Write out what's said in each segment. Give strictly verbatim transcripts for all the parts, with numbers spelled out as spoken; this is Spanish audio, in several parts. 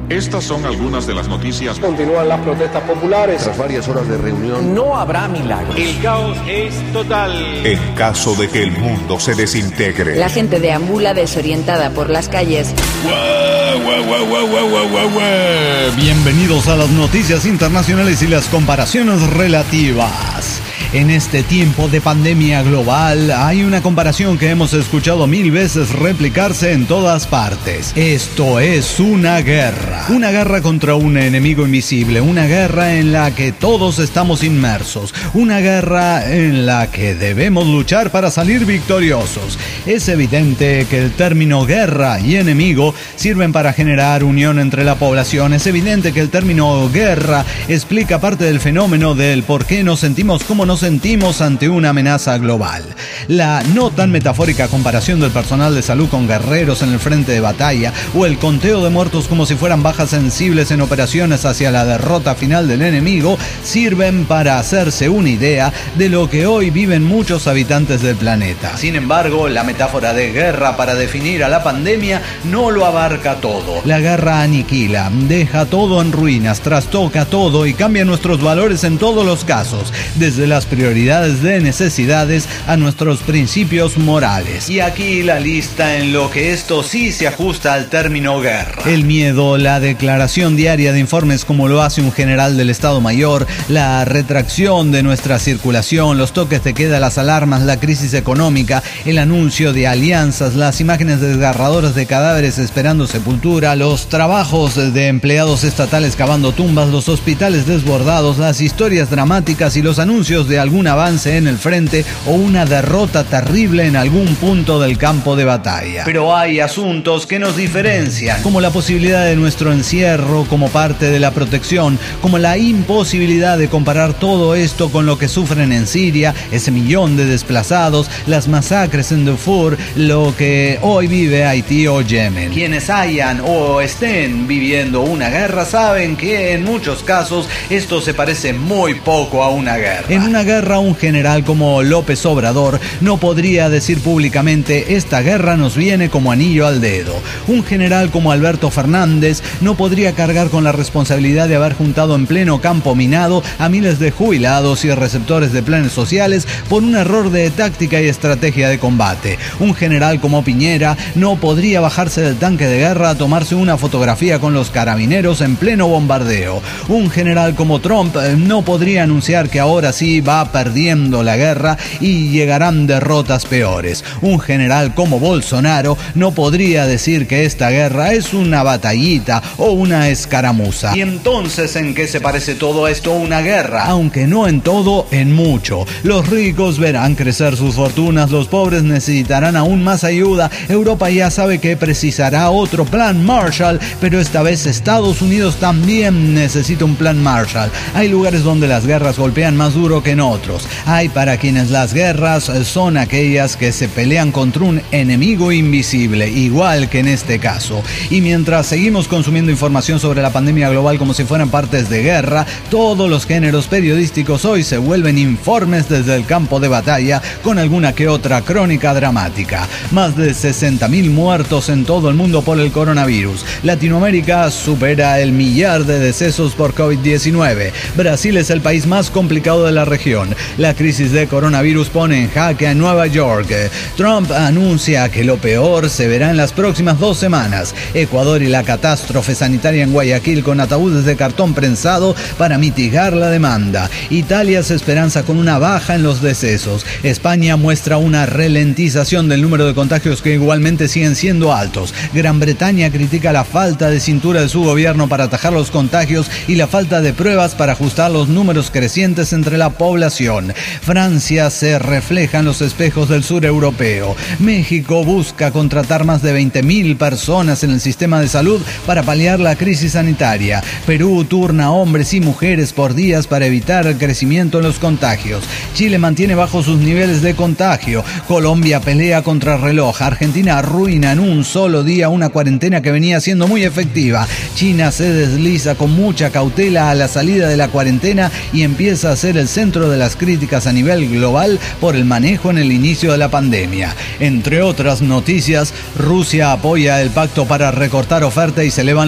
Estas son algunas de las noticias. Continúan las protestas populares. Tras varias horas de reunión, no habrá milagros. El caos es total. En caso de que el mundo se desintegre. La gente deambula desorientada por las calles. ¡Guau, guau, guau, guau, guau, guau, guau, guau! Bienvenidos a las noticias internacionales y las comparaciones relativas. En este tiempo de pandemia global hay una comparación que hemos escuchado mil veces replicarse en todas partes. Esto es una guerra. Una guerra contra un enemigo invisible. Una guerra en la que todos estamos inmersos. Una guerra en la que debemos luchar para salir victoriosos. Es evidente que el término guerra y enemigo sirven para generar unión entre la población. Es evidente que el término guerra explica parte del fenómeno del por qué nos sentimos como nos sentimos ante una amenaza global. La no tan metafórica comparación del personal de salud con guerreros en el frente de batalla o el conteo de muertos como si fueran bajas sensibles en operaciones hacia la derrota final del enemigo sirven para hacerse una idea de lo que hoy viven muchos habitantes del planeta. Sin embargo, la metáfora de guerra para definir a la pandemia no lo abarca todo. La guerra aniquila, deja todo en ruinas, trastoca todo y cambia nuestros valores en todos los casos, desde las prioridades de necesidades a nuestros principios morales. Y aquí la lista en lo que esto sí se ajusta al término guerra. El miedo, la declaración diaria de informes como lo hace un general del Estado Mayor, la retracción de nuestra circulación, los toques de queda, las alarmas, la crisis económica, el anuncio de alianzas, las imágenes desgarradoras de cadáveres esperando sepultura, los trabajos de empleados estatales cavando tumbas, los hospitales desbordados, las historias dramáticas y los anuncios de algún avance en el frente o una derrota terrible en algún punto del campo de batalla. Pero hay asuntos que nos diferencian, como la posibilidad de nuestro encierro como parte de la protección, como la imposibilidad de comparar todo esto con lo que sufren en Siria, ese millón de desplazados, las masacres en Darfur, lo que hoy vive Haití o Yemen. Quienes hayan o estén viviendo una guerra saben que en muchos casos esto se parece muy poco a una guerra. En una guerra, un general como López Obrador no podría decir públicamente: esta guerra nos viene como anillo al dedo. Un general como Alberto Fernández no podría cargar con la responsabilidad de haber juntado en pleno campo minado a miles de jubilados y receptores de planes sociales por un error de táctica y estrategia de combate. Un general como Piñera no podría bajarse del tanque de guerra a tomarse una fotografía con los carabineros en pleno bombardeo. Un general como Trump no podría anunciar que ahora sí va perdiendo la guerra y llegarán derrotas peores. Un general como Bolsonaro no podría decir que esta guerra es una batallita o una escaramuza. ¿Y entonces en qué se parece todo esto a una guerra? Aunque no en todo, en mucho. Los ricos verán crecer sus fortunas, los pobres necesitarán aún más ayuda. Europa ya sabe que precisará otro plan Marshall, pero esta vez Estados Unidos también necesita un plan Marshall. Hay lugares donde las guerras golpean más duro que en otros. Hay para quienes las guerras son aquellas que se pelean contra un enemigo invisible, igual que en este caso. Y mientras seguimos consumiendo información sobre la pandemia global como si fueran partes de guerra, todos los géneros periodísticos hoy se vuelven informes desde el campo de batalla con alguna que otra crónica dramática. Más de sesenta mil muertos en todo el mundo por el coronavirus. Latinoamérica supera el millar de decesos por COVID diecinueve. Brasil es el país más complicado de la región. La crisis de coronavirus pone en jaque a Nueva York. Trump anuncia que lo peor se verá en las próximas dos semanas. Ecuador y la catástrofe sanitaria en Guayaquil con ataúdes de cartón prensado para mitigar la demanda. Italia se esperanza con una baja en los decesos. España muestra una ralentización del número de contagios que igualmente siguen siendo altos. Gran Bretaña critica la falta de cintura de su gobierno para atajar los contagios y la falta de pruebas para ajustar los números crecientes entre la población. Francia se refleja en los espejos del sur europeo. México busca contratar más de veinte mil personas en el sistema de salud para paliar la crisis sanitaria. Perú turna hombres y mujeres por días para evitar el crecimiento en los contagios. Chile mantiene bajo sus niveles de contagio. Colombia pelea contra el reloj. Argentina arruina en un solo día una cuarentena que venía siendo muy efectiva. China se desliza con mucha cautela a la salida de la cuarentena y empieza a ser el centro de las críticas a nivel global por el manejo en el inicio de la pandemia. Entre otras noticias, Rusia apoya el pacto para recortar oferta y se elevan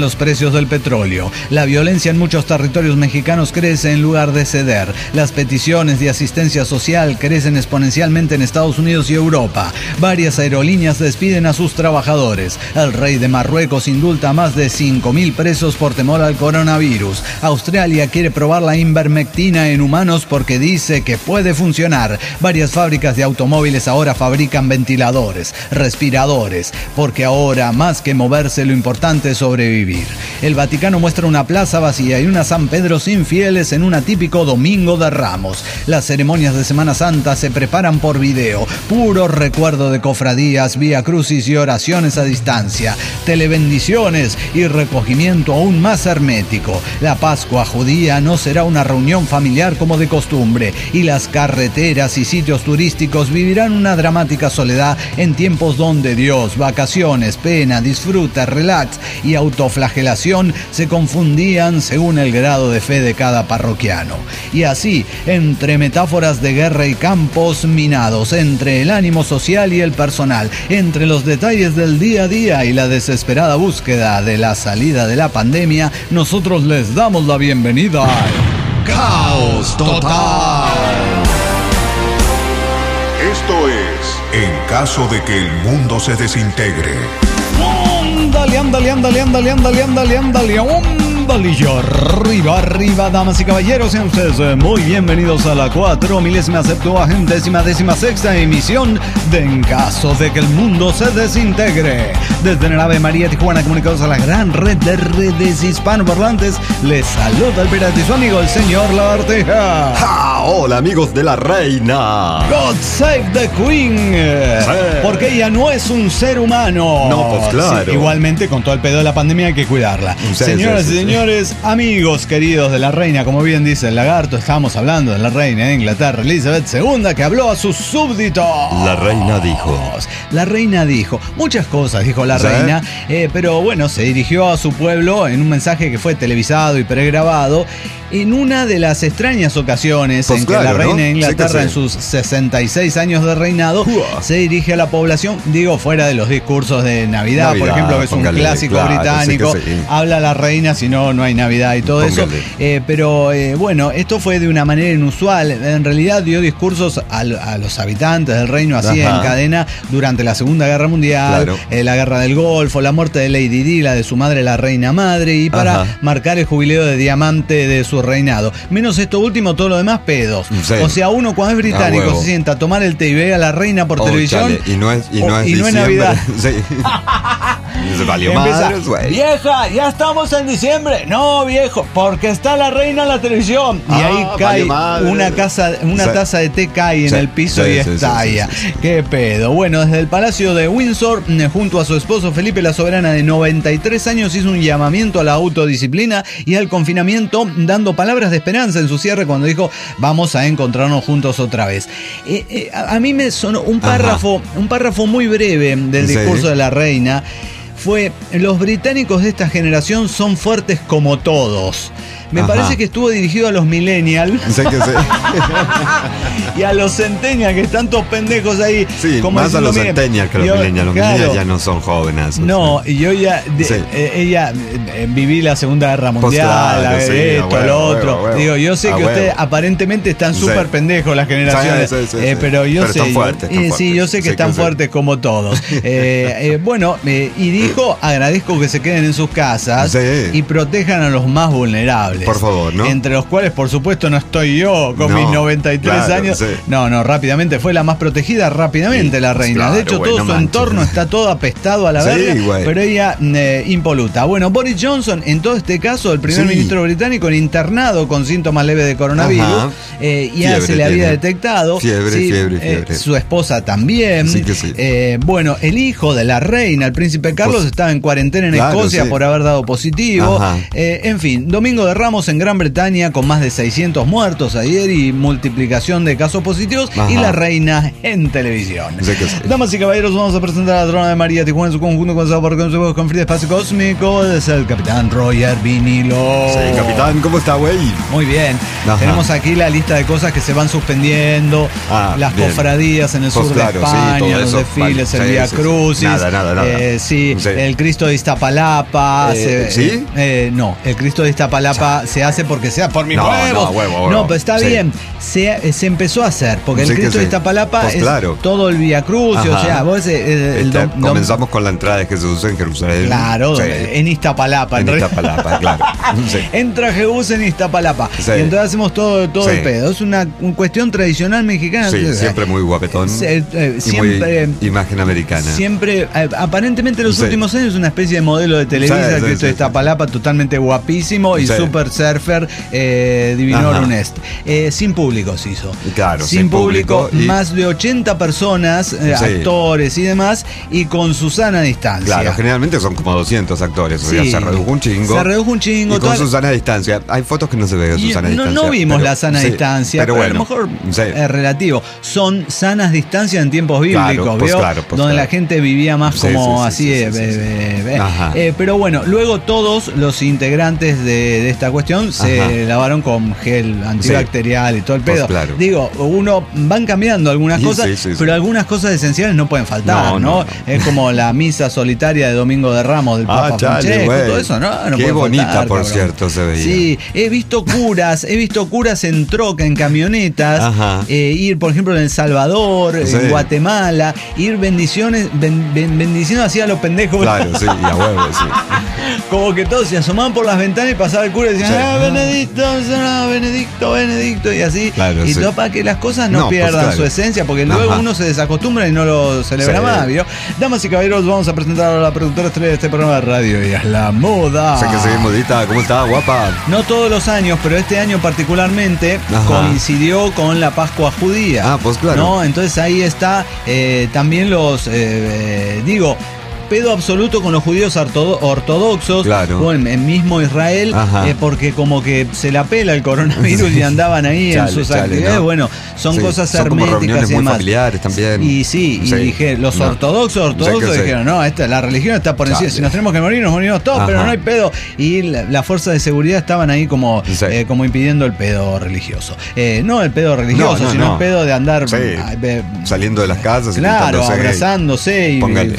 los precios del petróleo. La violencia en muchos territorios mexicanos crece en lugar de ceder. Las peticiones de asistencia social crecen exponencialmente en Estados Unidos y Europa. Varias aerolíneas despiden a sus trabajadores. El rey de Marruecos indulta a más de cinco mil presos por temor al coronavirus. Australia quiere probar la ivermectina en humanos porque dice que puede funcionar. Varias fábricas de automóviles ahora fabrican ventiladores, respiradores, porque ahora más que moverse lo importante es sobrevivir. El Vaticano muestra una plaza vacía y una San Pedro sin fieles en un atípico Domingo de Ramos. Las ceremonias de Semana Santa se preparan por video. Puro recuerdo de cofradías, vía crucis y oraciones a distancia. Telebendiciones y recogimiento aún más hermético. La Pascua judía no será una reunión familiar como de costumbre y las carreteras y sitios turísticos vivirán una dramática soledad en tiempos donde Dios, vacaciones, pena, disfrute, relax y autoflagelación se confundían según el grado de fe de cada parroquiano. Y así, entre metáforas de guerra y campos minados, entre el ánimo social y el personal, entre los detalles del día a día y la desesperada búsqueda de la salida de la pandemia, nosotros les damos la bienvenida al Caos Total. Esto es En caso de que el mundo se desintegre. Ándale, ándale, ándale, ándale, ándale, ándale, ándale, ándale, y arriba, arriba, damas y caballeros, sean ustedes muy bienvenidos a la cuatro milésima septuagentésima décima sexta emisión de En caso de que el mundo se desintegre. Desde el Ave María Tijuana, comunicados a la gran red de redes hispanoparlantes, les saluda el pirata y su amigo el señor Lagartija. ¡Ja! Hola amigos de la reina. God save the Queen. Sí. Porque ella no es un ser humano. No, pues claro. Sí, igualmente con todo el pedo de la pandemia hay que cuidarla. Sí, Señoras sí, sí, y señores, sí. Amigos queridos de la reina, como bien dice el lagarto, estamos hablando de la reina de Inglaterra, Elizabeth segunda, que habló a sus súbditos. La reina dijo. La reina dijo muchas cosas, dijo la ¿Sí? reina, eh, pero bueno, se dirigió a su pueblo en un mensaje que fue televisado y pregrabado en una de las extrañas ocasiones pues en claro, que la reina ¿no? de Inglaterra, sí sí. en sus sesenta y seis años de reinado, uh. se dirige a la población, digo, fuera de los discursos de Navidad, Navidad, por ejemplo, que es póngale, un clásico claro, británico, sí sí. habla la reina, si no, no hay Navidad y todo póngale. Eso, eh, pero eh, bueno, esto fue de una manera inusual, en realidad dio discursos a, a los habitantes del reino así Ajá. en cadena durante la Segunda Guerra Mundial, claro. eh, la Guerra del Golfo, la muerte de Lady Di, la de su madre, la reina madre, y para Ajá. marcar el jubileo de diamante de su reinado. Menos esto último, todo lo demás pedos. Sí. O sea, uno cuando es británico ah, se sienta a tomar el té y ve a la reina por oh, televisión. Chale. Y no es, y no o, es, y no es Navidad. Sí. Se valió madres, güey. Vieja, ya estamos en diciembre. No, viejo, porque está la reina en la televisión. Y ah, ahí cae una, casa, una sí. taza de té cae en sí. el piso sí, y estalla. Sí, sí, sí, sí. Qué pedo. Bueno, desde el Palacio de Windsor, junto a su esposo Felipe, la soberana de noventa y tres años, hizo un llamamiento a la autodisciplina y al confinamiento, dando palabras de esperanza en su cierre cuando dijo: vamos a encontrarnos juntos otra vez. Eh, eh, a, a mí me sonó un párrafo, un párrafo muy breve del sí. discurso de la reina. Fue: los británicos de esta generación son fuertes como todos. Me Ajá. parece que estuvo dirigido a los millennials. Sé que sé. Y a los centennials, que están todos pendejos ahí. Sí, como más a los centennials que a los yo, millennials. Los claro, millennials ya no son jóvenes. No, y yo ya, de, sí. eh, ella, eh, viví la Segunda Guerra Mundial, pues claro, sí, esto, huevo, lo otro. Huevo, huevo. Digo, yo sé a que ustedes aparentemente están súper sí. pendejos las generaciones. Sí, sí, sí, eh, pero yo pero sé. Están fuertes, están eh, fuertes. Sí, yo sé que sí, están que fuertes sí. como todos. eh, eh, bueno, eh, y dijo: agradezco que se queden en sus casas sí. y protejan a los más vulnerables. Por favor, ¿no? Entre los cuales, por supuesto, no estoy yo con no, mis noventa y tres claro, años. Sí. No, no, rápidamente fue la más protegida, rápidamente sí, la reina. Claro, de hecho, güey, todo no su manches. entorno está todo apestado a la sí, verga, güey. pero ella eh, impoluta. Bueno, Boris Johnson, en todo este caso, el primer sí. ministro británico, internado con síntomas leves de coronavirus, eh, ya fiebre se le había tiene. detectado. Fiebre, sí, fiebre, fiebre. Eh, su esposa también. Sí que sí. Eh, bueno, el hijo de la reina, el príncipe Carlos, pues, estaba en cuarentena en claro, Escocia sí. por haber dado positivo. Eh, en fin, Domingo de Ramos Estamos en Gran Bretaña con más de seiscientos muertos ayer y multiplicación de casos positivos. Ajá. Y la reina en televisión. Sí que sí. Damas y caballeros, vamos a presentar a la Trona de María Tijuana en su conjunto con sabor con con frío espacio cósmico. Es el capitán Roger Vinilo. Sí, capitán, ¿cómo está, güey? Muy bien. Ajá. Tenemos aquí la lista de cosas que se van suspendiendo. Ah, las bien. Cofradías en el pues sur claro, de España, sí, los eso, desfiles, vale. el Vía sí, Crucis. Sí. Nada, nada, nada. Eh, sí, sí, el Cristo de Iztapalapa. Eh, se, ¿Sí? Eh, no, el Cristo de Iztapalapa se hace porque sea por mis no, huevos. No, huevo, huevo. No, pero está sí. bien. Se, se empezó a hacer porque sí, el Cristo de Iztapalapa pues es claro. todo el Vía Crucis. O sea, vos eh, el, el, comenzamos con la entrada de Jesús en Jerusalén. Claro, sí. en Iztapalapa. En, en Iztapalapa, claro. Sí. Entra Jesús en Iztapalapa. Sí. Y entonces hacemos todo, todo sí. el pedo. Es una, una cuestión tradicional mexicana. Sí, entonces, siempre muy guapetón. Se, eh, siempre. Muy imagen americana. Siempre, eh, aparentemente en los sí. últimos años, una especie de modelo de Televisa, sí, el Cristo sí, de Iztapalapa, sí. totalmente guapísimo y sí. super surfer eh, Divinorum Est. Eh, sin público se hizo. Claro, sin, sin público. público y... Más de ochenta personas, eh, sí. actores y demás, y con Susana distancia. Claro, generalmente son como doscientos actores. Sí. O sea, se redujo un chingo. Se redujo un chingo. Y con Susana a distancia. Hay fotos que no se ve de Susana a no, distancia. No vimos pero, la sana sí, distancia, pero, pero bueno, a lo mejor sí. es relativo. Son sanas distancias en tiempos bíblicos, claro, pues ¿vio? Claro, pues donde claro. la gente vivía más sí, como sí, así. Sí, eh, sí, sí, eh, sí. Eh, eh, pero bueno, luego todos los integrantes de, de esta cuestión se Ajá. lavaron con gel antibacterial sí. y todo el pedo. Pues claro. Digo, uno van cambiando algunas sí, cosas, sí, sí, pero sí. algunas cosas esenciales no pueden faltar, ¿no? No, no, no. Es como la misa solitaria de Domingo de Ramos del Papa ah, chale, Francesco, wey. todo eso, ¿no? no Qué puede bonita, faltar, por cabrón. cierto, se veía. Sí, he visto curas, he visto curas en troca, en camionetas, eh, ir, por ejemplo, en El Salvador, sí. en Guatemala, ir bendiciones, ben, ben, bendiciendo así a los pendejos. Claro, sí, y a huevo, sí. Como que todos se asomaban por las ventanas y pasaba el cura y decían, sí. ah, Benedicto, no, Benedicto, Benedicto, y así. Claro, y sí. todo para que las cosas no, no pierdan pues claro. su esencia, porque luego Ajá. uno se desacostumbra y no lo celebra sí. más, ¿vio? Damas y caballeros, vamos a presentar a la productora estrella de este programa de radio, y es la moda. Sé que seguís modita, ¿cómo está, guapa? No todos los años, pero este año particularmente Ajá. coincidió con la Pascua judía. Ah, pues claro. ¿no? Entonces ahí está eh, también los, eh, eh, digo, pedo absoluto con los judíos ortodoxos, claro. en, en mismo Israel, eh, porque como que se la pela el coronavirus y andaban ahí chale, en sus chale, actividades. ¿no? Bueno, son sí, cosas son herméticas como reuniones y demás. Muy familiares también. Y sí, sí. y dije, los no. ortodoxos, ortodoxos sí dijeron, sí. no, esta, la religión está por encima. Si nos tenemos que morir, nos morimos todos, Ajá. pero no hay pedo. Y las la fuerzas de seguridad estaban ahí como, sí. eh, como impidiendo el pedo religioso. Eh, no el pedo religioso, no, no, no. sino el pedo de andar sí. eh, saliendo de las casas, claro, abrazándose y, Póngale.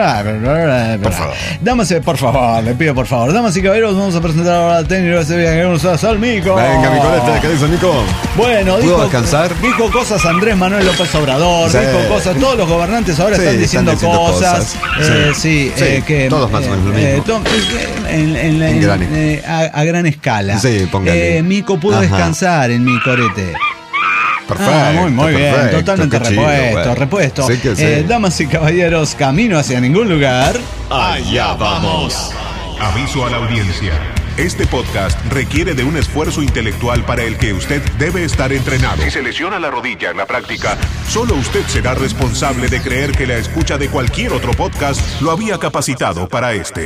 y por favor. Damas, por favor, le pido por favor. Damas y caballeros, vamos a presentar ahora al técnico de Sevilla que nos hace al Mico. Venga, Micolete, ¿qué dice Mico? Bueno, ¿pudo dijo, descansar? Dijo cosas Andrés Manuel López Obrador, sí. dijo cosas, todos los gobernantes ahora sí, están, diciendo están diciendo cosas. cosas. Eh, sí, sí eh, que todos más o menos lo mismo. Eh, to, en, en, en, gran, eh, a, a gran escala. Sí, póngale. Eh, Mico pudo Ajá. descansar en mi corete. Perfecto, ah, muy, muy perfecto, bien, totalmente chido, repuesto, bueno. repuesto. Sí que sí. Eh, damas y caballeros, camino hacia ningún lugar. Allá vamos. Aviso a la audiencia. Este podcast requiere de un esfuerzo intelectual para el que usted debe estar entrenado. Si se lesiona la rodilla en la práctica, solo usted será responsable de creer que la escucha de cualquier otro podcast lo había capacitado para este.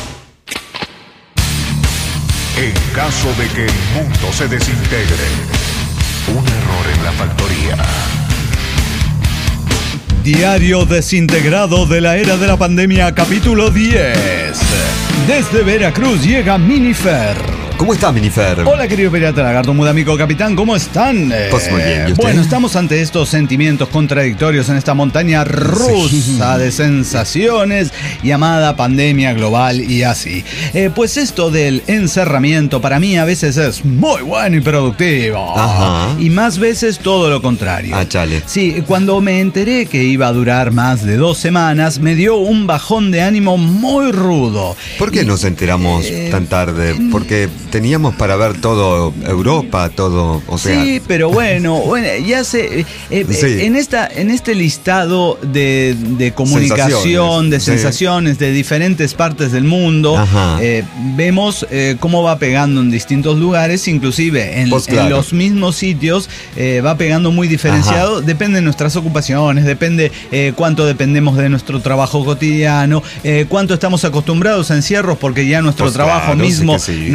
En caso de que el mundo se desintegre, un error en la factoría. Diario desintegrado de la era de la pandemia, capítulo diez. Desde Veracruz llega Minifer. ¿Cómo está, Minifer? Hola, querido pirata lagarto, mudamico capitán, ¿cómo están? Pues muy bien, ¿y usted? Bueno, estamos ante estos sentimientos contradictorios en esta montaña rusa sí. de sensaciones llamada pandemia global y así. Eh, pues esto del encerramiento para mí a veces es muy bueno y productivo. Ajá. Y más veces todo lo contrario. Ah, chale. Sí, cuando me enteré que iba a durar más de dos semanas, me dio un bajón de ánimo muy rudo. ¿Por qué y, nos enteramos eh, tan tarde? Porque teníamos para ver todo Europa, todo, o sea... Sí, pero bueno, bueno ya sé, eh, sí. en, esta, en este listado de, de comunicación, sensaciones, de sensaciones sí. de diferentes partes del mundo, eh, vemos eh, cómo va pegando en distintos lugares, inclusive en, pues claro. en los mismos sitios, eh, va pegando muy diferenciado, Ajá. depende de nuestras ocupaciones, depende eh, cuánto dependemos de nuestro trabajo cotidiano, eh, cuánto estamos acostumbrados a encierros, porque ya nuestro pues trabajo claro, mismo sí sí. nos ha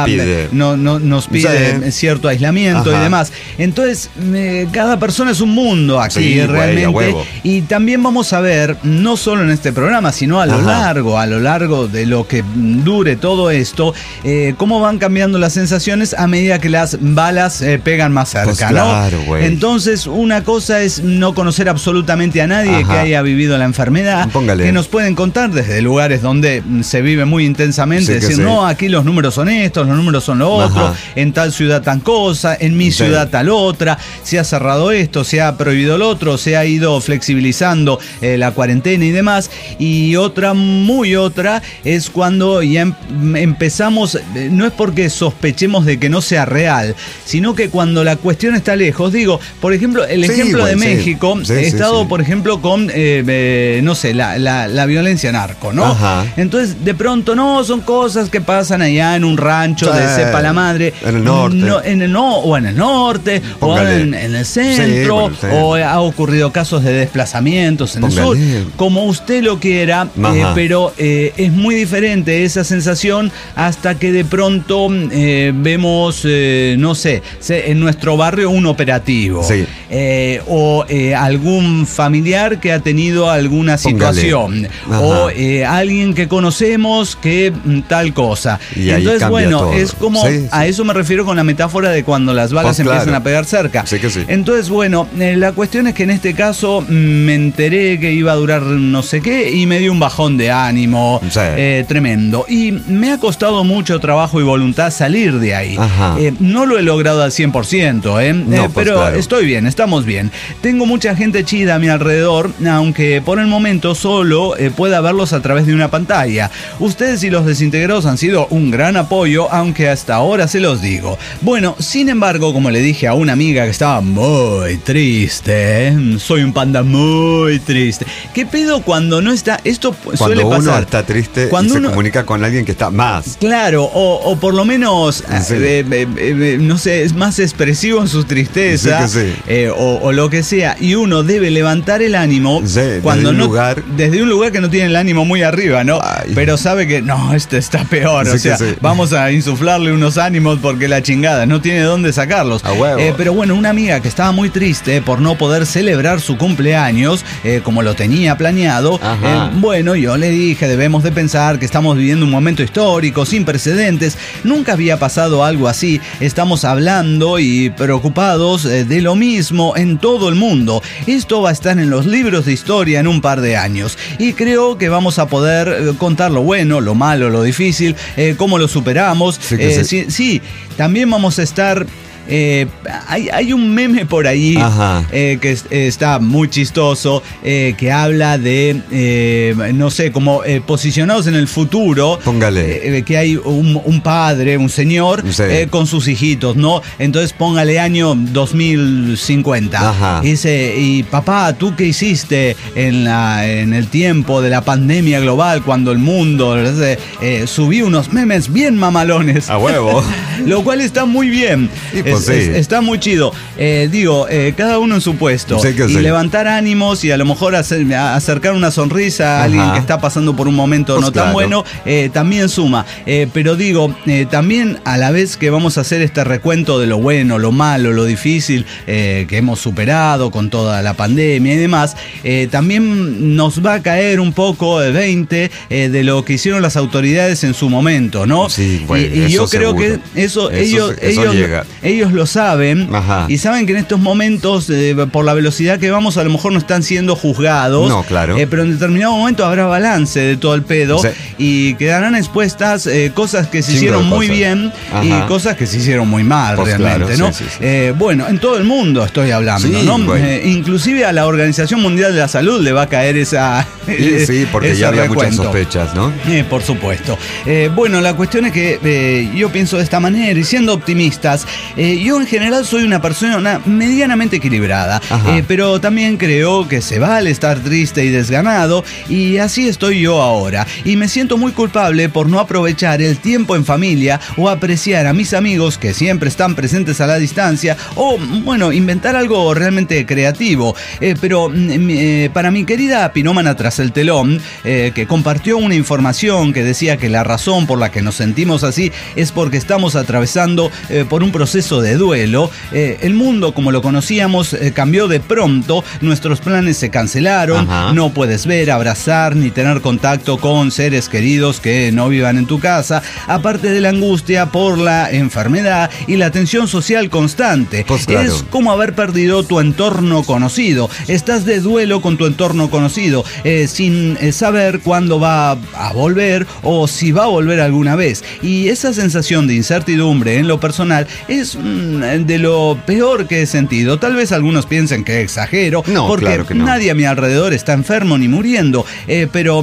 pide? No, no, nos pide Sí. cierto aislamiento Ajá. y demás. Entonces, eh, cada persona es un mundo aquí, Sí, güey, realmente. a huevo. Y también vamos a ver, no solo en este programa, sino a lo Ajá. largo, a lo largo de lo que dure todo esto, eh, cómo van cambiando las sensaciones a medida que las balas eh, pegan más cerca, Pues ¿no? claro, güey. Entonces, una cosa es no conocer absolutamente a nadie Ajá. que haya vivido la enfermedad, Póngale. que nos pueden contar desde lugares donde mm, se vive muy intensamente, Sí que decir, sí. no, aquí los números son estos, los números son lo otro, Ajá. en tal ciudad tan cosa, en mi Sí. ciudad tal otra, se ha cerrado esto, se ha prohibido lo otro, se ha ido flexibilizando eh, la cuarentena y demás. Y otra, muy otra, es cuando ya em- empezamos, eh, no es porque sospechemos de que no sea real, sino que cuando la cuestión está lejos, digo, por ejemplo, el Sí, ejemplo güey, de sí. México, Sí, he sí, estado, sí. por ejemplo, con, eh, eh, no sé, la, la, la violencia narco, ¿no? Ajá. Entonces, de pronto, no, son cosas que pasan allá en un rancho Sí, de sepa la madre. en el norte. No, en el no, o en el norte, Póngale. o en, en el centro, Sí, bueno, sí. o ha ocurrido casos de desplazamientos en Póngale. el sur, como usted lo quiera, Ajá. eh, pero eh, es muy diferente esa sensación hasta que de pronto eh, vemos, eh, no sé, se- en nuestro barrio un operativo, Sí. eh, o eh, algún familiar que ha tenido alguna Póngale. situación, Ajá. o eh, alguien que conocemos que mm, tal cosa. Y ahí Entonces, cambia bueno, todo. es como, Sí, sí. a eso me refiero con la metáfora de cuando las balas Pues claro. empiezan a pegar cerca. Sí que sí. Entonces, bueno, eh, la cuestión es que en este caso mm, me enteré que iba a durar no sé qué y me dio un bajón de ánimo Sí. eh, tremendo. Y me ha costado mucho trabajo y voluntad salir de ahí. Ajá. Eh, no lo he logrado al cien por ciento, ¿eh? No, Eh, pues pero claro. estoy bien, estamos bien. Tengo mucha gente chida a mi alrededor, aunque por el momento solo eh, pueda verlos a través de una pantalla. Ustedes y los desintegrados han sido un gran apoyo, aunque hasta ahora se los digo. Bueno, sin embargo, como le dije a una amiga que estaba muy triste, ¿eh? Soy un panda muy triste. ¿Qué pedo cuando no está? Esto pu- suele Cuando uno pasar. está triste Cuando y se uno- comunica con alguien que está más. Claro, o, o por lo menos, Sí. eh, eh, eh, no sé, es más expresivo en su tristeza, Sí que sí. eh, o, o lo que sea, y uno debe levantar el ánimo Sí, desde cuando un no, lugar- desde un lugar que no tiene el ánimo muy arriba, ¿no? Ay. Pero sabe que no, este está peor, Sí o que sea, sí. vamos a insuflarle unos ánimos porque la chingada no tiene dónde sacarlos. A huevo. Eh, pero bueno, una amiga que estaba muy triste por no poder celebrar su cumpleaños eh, como lo tenía planeado, Ajá. eh, bueno, yo le dije, debemos de pensar que estamos viviendo un momento histórico sin precedentes, nunca había pasado algo así, estamos hablando y preocupados eh, de lo mismo en todo el mundo. Esto va a estar en los libros de historia en un par de años y creo que vamos a poder eh, contar lo bueno, lo malo, lo difícil, eh, cómo lo superamos. Sí que Eh, sí. sí, sí, también vamos a estar... Eh, hay, hay un meme por ahí Ajá. eh, que es- eh, está muy chistoso, eh, que habla de, eh, no sé, como eh, posicionados en el futuro. Póngale. eh, que hay un, un padre, un señor, Sí. eh, con sus hijitos, ¿no? Entonces póngale año dos mil cincuenta. Ajá. Y dice, y papá, ¿tú qué hiciste en, la, en el tiempo de la pandemia global cuando el mundo eh, eh, subí unos memes bien mamalones? A huevo. Lo cual está muy bien. Y pues Es- sí. es- está muy chido. Eh, digo, eh, cada uno en su puesto. Sí que y sí. levantar ánimos y a lo mejor hacer- a- acercar una sonrisa a Ajá. alguien que está pasando por un momento Pues no tan claro. bueno, eh, también suma. Eh, pero digo, eh, también a la vez que vamos a hacer este recuento de lo bueno, lo malo, lo difícil eh, que hemos superado con toda la pandemia y demás, eh, también nos va a caer un poco el veinte eh, de lo que hicieron las autoridades en su momento, ¿no? Sí, y, bueno, y yo eso creo seguro. que eso, Eso ellos, se- eso ellos, llega. ellos lo saben. Ajá. Y saben que en estos momentos, eh, por la velocidad que vamos, a lo mejor no están siendo juzgados. No, claro. Eh, pero en determinado momento habrá balance de todo el pedo Sí. y quedarán expuestas eh, cosas que se Chingo hicieron de muy cosas. bien Ajá. y cosas que se hicieron muy mal Pues realmente, claro, ¿no? sí, sí, sí. Eh, bueno, en todo el mundo estoy hablando, Sí, ¿no? güey. Eh, inclusive a la Organización Mundial de la Salud le va a caer esa. Sí, sí, porque ese ya había muchas recuento. sospechas, ¿no? Eh, por supuesto. Eh, bueno, la cuestión es que eh, yo pienso de esta manera y siendo optimistas, eh, Eh, yo en general soy una persona medianamente equilibrada, eh, pero también creo que se vale estar triste y desganado, y así estoy yo ahora. Y me siento muy culpable por no aprovechar el tiempo en familia o apreciar a mis amigos que siempre están presentes a la distancia, o, bueno, inventar algo realmente creativo. Eh, pero eh, para mi querida pinómana tras el telón, eh, que compartió una información que decía que la razón por la que nos sentimos así es porque estamos atravesando eh, por un proceso de duelo, eh, el mundo como lo conocíamos eh, cambió de pronto, nuestros planes se cancelaron, Ajá. no puedes ver, abrazar ni tener contacto con seres queridos que no vivan en tu casa, aparte de la angustia por la enfermedad y la tensión social constante. Pues claro. Es como haber perdido tu entorno conocido, estás de duelo con tu entorno conocido, eh, sin eh, saber cuándo va a volver o si va a volver alguna vez, y esa sensación de incertidumbre en lo personal es mmm, de lo peor que he sentido. Tal vez algunos piensen que exagero, no, porque claro que no. nadie a mi alrededor está enfermo ni muriendo, eh, pero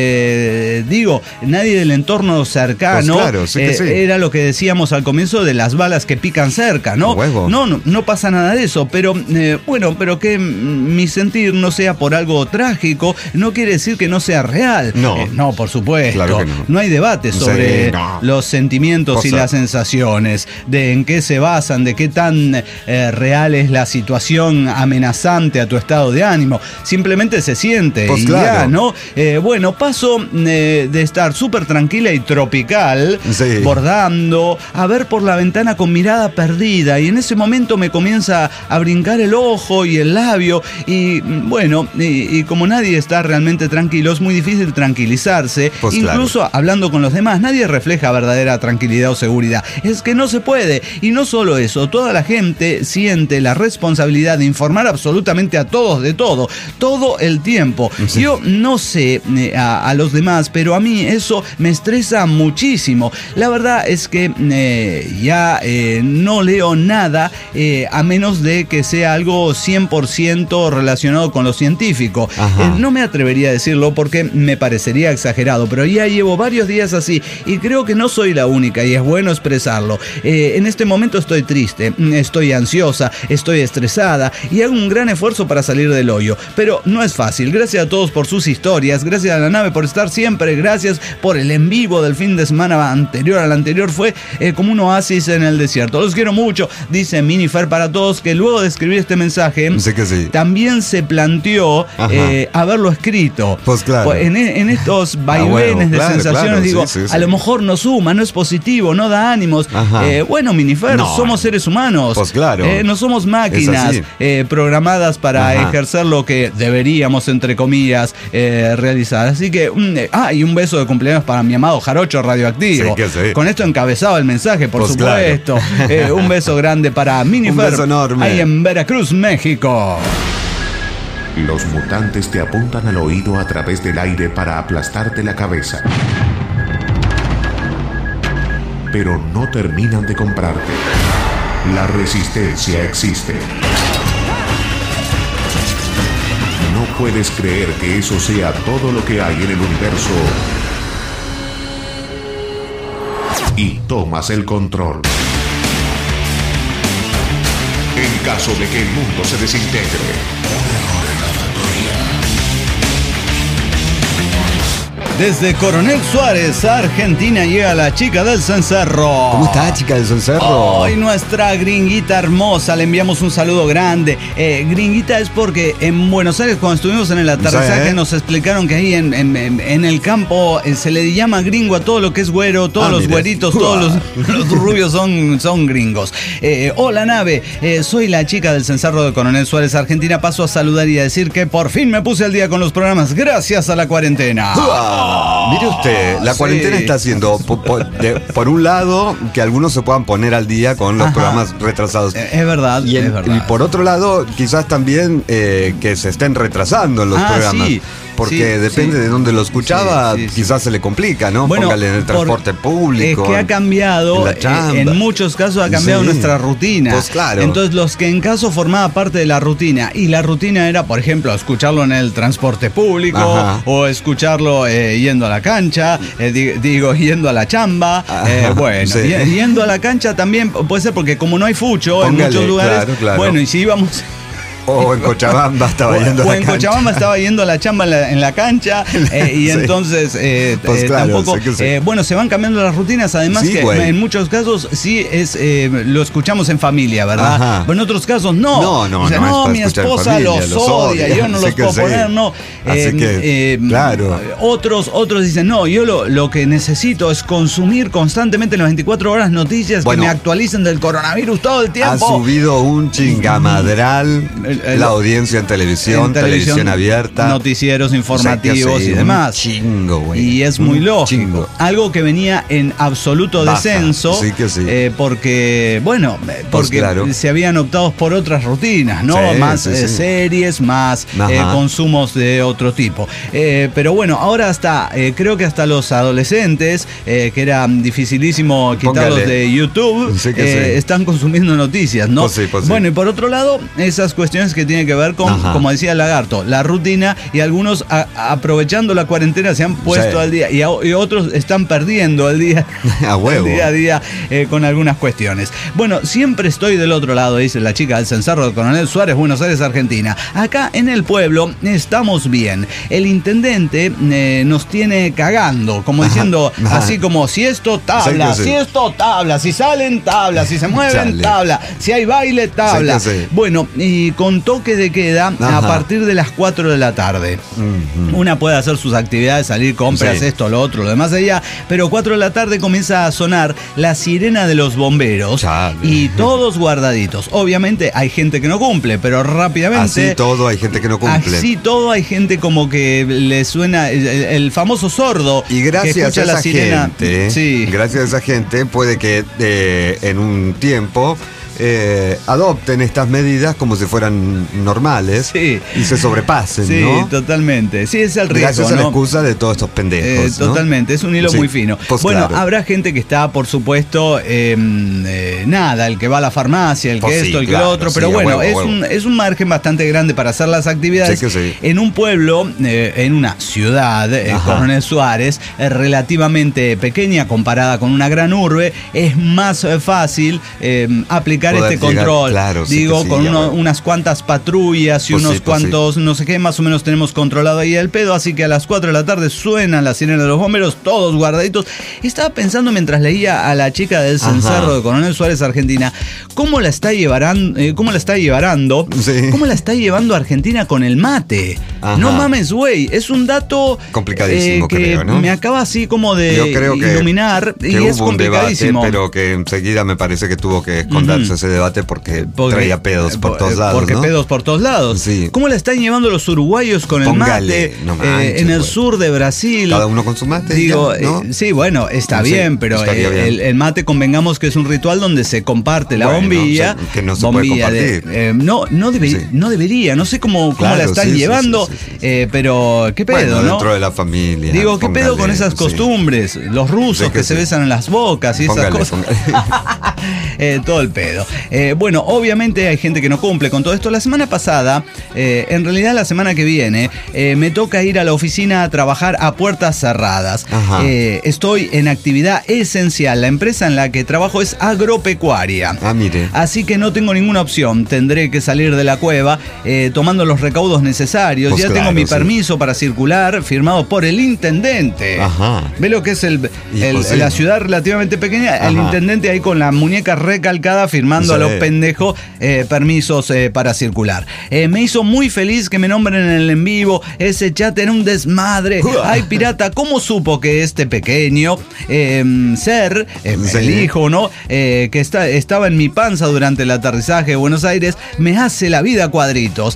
eh, digo, nadie del entorno cercano, pues claro, sí que eh, sí. era lo que decíamos al comienzo de las balas que pican cerca, ¿no? No, no, no pasa nada de eso, pero eh, bueno, pero que mi sentir no sea por algo trágico no quiere decir que no sea real. No, eh, no, por supuesto. Claro que no. No hay debate sobre sí, no. los sentimientos Cosa. y las sensaciones, de en qué se basan, de qué tan eh, real es la situación amenazante a tu estado de ánimo. Simplemente se siente pues y claro. ya, ¿no? Eh, bueno, paso eh, de estar súper tranquila y tropical, sí. bordando, a ver por la ventana con mirada perdida, y en ese momento me comienza a brincar el ojo y el labio, y bueno, y, y como nadie está realmente tranquilo, es muy difícil tranquilizarse, pues incluso claro. hablando con los demás, nadie refleja verdadera tranquilidad o seguridad, es que no se puede. Y no solo eso, toda la gente siente la responsabilidad de informar absolutamente a todos de todo, todo el tiempo. Sí. Yo no sé eh, a, a los demás, pero a mí eso me estresa muchísimo. La verdad es que eh, ya eh, no leo nada eh, a menos de que sea algo cien por ciento relacionado con lo científico. Eh, no me atrevería a decirlo porque me parecería exagerado, pero ya llevo varios días así y creo que no soy la única, y es bueno expresarlo. Eh, en este momento estoy triste, estoy ansiosa, estoy estresada y hago un gran esfuerzo para salir del hoyo, pero no es fácil. Gracias a todos por sus historias, gracias a la nave por estar siempre, gracias por el en vivo del fin de semana anterior al anterior, fue eh, como un oasis en el desierto. Los quiero mucho, dice Minifer para todos, que luego de escribir este mensaje sé que sí. también se planteó eh, haberlo escrito. Pues claro. En, en estos vaivenes ah, bueno, de claro, sensaciones, claro, digo, sí, sí, sí. a lo mejor no suma, no es positivo, no da ánimos. Eh, bueno, Minifer, no, somos seres humanos. Pues claro. Eh, no somos máquinas eh, programadas para Ajá. ejercer lo que deberíamos, entre comillas, eh, realizar. Así que, mm, eh, ah, y un beso de cumpleaños para mi amado Jarocho Radioactivo. Sí, que sí. Con esto encabezaba el mensaje, por pues supuesto. Claro. Eh, un beso grande para Minifer. Un beso enorme. Ahí en Veracruz, México. Los mutantes te apuntan al oído a través del aire para aplastarte la cabeza. Pero no terminan de comprarte. La resistencia existe. No puedes creer que eso sea todo lo que hay en el universo. Y tomas el control. En caso de que el mundo se desintegre. Desde Coronel Suárez, Argentina, llega la chica del cencerro. ¿Cómo está, chica del cencerro? Hoy nuestra gringuita hermosa, le enviamos un saludo grande. Eh, gringuita es porque en Buenos Aires, cuando estuvimos en el aterrizaje, ¿eh? nos explicaron que ahí en, en, en el campo eh, se le llama gringo a todo lo que es güero, todos ah, los mira. güeritos, Uah. todos los, los rubios son, son gringos. Eh, hola, nave, eh, soy la chica del cencerro de Coronel Suárez, Argentina. Paso a saludar y a decir que por fin me puse al día con los programas gracias a la cuarentena. Uah. Mire usted, la cuarentena sí. está haciendo, por, por, de, por un lado, que algunos se puedan poner al día con los Ajá. programas retrasados. Es verdad, y, en, es verdad. Y por otro lado, quizás también eh, que se estén retrasando en los ah, programas. Sí. porque sí, depende sí. de dónde lo escuchaba, Sí, sí, sí. quizás se le complica, ¿no? Bueno, Póngale en el transporte por, público. Es que ha cambiado, en la chamba. eh, en muchos casos ha cambiado Sí. nuestra rutina. Pues claro. Entonces, los que en caso formaba parte de la rutina, y la rutina era, por ejemplo, escucharlo en el transporte público, Ajá. o escucharlo eh, yendo a la cancha, eh, di- digo, yendo a la chamba, eh, Ajá, bueno, sí. y- yendo a la cancha también puede ser porque como no hay fucho en Póngale, muchos lugares, claro, claro. bueno, y si íbamos... O en Cochabamba estaba O- yendo a o la en cancha. Cochabamba estaba yendo a la chamba en la, en la cancha eh, y Sí. entonces eh, Pues eh, claro, tampoco sí que sí. eh, bueno, se van cambiando las rutinas, además Sí, que güey. en muchos casos sí es eh, lo escuchamos en familia, ¿verdad? Ajá. Pero en otros casos no. No, no, O sea, no es para mi escuchar en esposa familia, los, los odia, odia, yo no así los que puedo sí. poner, no. Así Eh, que, eh, claro. Otros, otros dicen, no, yo lo, lo que necesito es consumir constantemente en las veinticuatro horas noticias Bueno. que me actualicen del coronavirus todo el Ha tiempo. subido un chingamadral El- el- la audiencia en televisión, En televisión, abierta. Noticieros informativos O sea, que sí, y demás. Un chingo, güey. Y es muy Un lógico. chingo. Algo que venía en absoluto Baja, descenso. sí que sí. eh, porque, bueno, eh, porque claro. se habían optado por otras rutinas, ¿no? Sí, más sí, eh, sí. series, más Ajá. eh, consumos de otro tipo. Eh, pero bueno, ahora hasta, eh, creo que hasta los adolescentes, eh, que era dificilísimo quitarlos Póngale. de YouTube, Sí que eh, sí. están consumiendo noticias, ¿no? Pues sí, pues sí. Bueno, y por otro lado, esas cuestiones que tienen que ver con, Ajá. como decía el Lagarto, la rutina, y algunos a- aprovechando la cuarentena se han puesto Sí. al día y, a- y otros están perdiendo el día A huevo. el día a día eh, con algunas cuestiones. Bueno, siempre estoy del otro lado, dice la chica del cencerro de Coronel Suárez, Buenos Aires, Argentina. Acá en el pueblo estamos bien. El intendente eh, nos tiene cagando, como Ajá, diciendo, ajá. así como si esto tabla, Sí que sí. si esto tabla, si salen tabla, si se mueven Chale. tabla, si hay baile tabla. Sí que sí. Bueno, y con toque de queda Ajá. a partir de las cuatro de la tarde. Ujú. Una puede hacer sus actividades, salir, compras, Sí. esto, lo otro, lo demás allá, pero cuatro de la tarde comienza a sonar la sirena de los bomberos Chale. y todos guardaditos. Obviamente hay gente que no cumple, pero rápidamente... Así todo, hay gente que no cumple. Así todo hay gente como que le suena el, el famoso sordo Y que gracias escucha a esa la sirena. gente, Sí. gracias a esa gente puede que eh, en un tiempo eh, adopten estas medidas como si fueran normales Sí. y se sobrepasen, Sí, ¿no? totalmente. Sí, es el riesgo, Gracias a la ¿no? excusa de todos estos Eh, pendejos, ¿no? totalmente, es un hilo Sí, muy fino. pues bueno, claro. habrá gente que está, por supuesto, eh, eh, nada, el que va a la farmacia, el que Pues sí, esto, el que claro, lo otro, sí, pero a bueno, huevo, a es, huevo. un, es un margen bastante grande para hacer las actividades. Sí que sí. En un pueblo, eh, en una ciudad, eh, Ajá. Coronel Suárez, eh, relativamente pequeña comparada con una gran urbe, es más eh, fácil eh, aplicar Poder este llegar, control. claro, sí Digo, que sí, con a uno- huevo. unas cuantas patrullas y Pues unos sí, pues sí. cuantos no sé qué, más o menos tenemos controlado ahí el pedo, así que a las cuatro de la tarde suenan las sirenas de los bomberos, todos guardaditos. Estaba pensando mientras leía a la chica del Ajá. cencerro de Coronel Suárez, Argentina, cómo la está llevarán, eh, cómo la está llevando, Sí. cómo la está llevando Argentina con el mate. Ajá. No mames, güey, es un dato Complicadísimo, eh, que creo, ¿no? me acaba así como de Yo creo que, iluminar que y es hubo un debate, complicadísimo. pero que enseguida me parece que tuvo que esconderse Ujú. ese debate porque, Porque- traía pedos por eh, todos lados, Porque ¿no? pedos por todos lados. Sí. ¿Cómo la están llevando los uruguayos con el Póngale, mate? no eh, manches, en el güey. sur de Brasil. Cada uno con su mate, Digo, ya, ¿no? eh, sí, bueno, está Sí, bien, pero estaría eh, bien. El, el mate, convengamos que es un ritual donde se comparte la Bueno, bombilla. sí, que no se puede bombilla de- compartir. eh, no, no, debe- Sí. no debería, no sé cómo, cómo Claro, la están sí, sí, llevando, sí, sí, sí, sí. eh, pero qué pedo, Bueno, ¿no? dentro de la familia. Digo, ¿qué pedo póngale, con esas sí. costumbres? Los rusos Sí que, que se sí. besan en las bocas y esas Póngale, cosas. póngale. Eh, todo el pedo. Eh, bueno, obviamente hay gente que no cumple con todo esto. La semana pasada, eh, en realidad la semana que viene, eh, me toca ir a la oficina a trabajar a puertas cerradas. Ajá. Eh, estoy en actividad esencial. La empresa en la que trabajo es agropecuaria. Ah, mire. Así que no tengo ninguna opción. Tendré que salir de la cueva eh, tomando los recaudos necesarios. Pues ya claro, tengo mi sí. permiso para circular firmado por el intendente. Ajá. ¿Ve lo que es el, Y el- pues sí. la ciudad relativamente pequeña? El Ajá. intendente ahí con la muñeca recalcada firmando a Sí. los pendejos eh, permisos eh, para circular. Eh, me hizo muy feliz que me nombren en el en vivo. Ese chat era un desmadre. Ay, pirata, ¿cómo supo que este pequeño eh, ser, eh, Sí. el hijo, ¿no? Eh, que está, estaba en mi panza durante el aterrizaje de Buenos Aires, me hace la vida a cuadritos?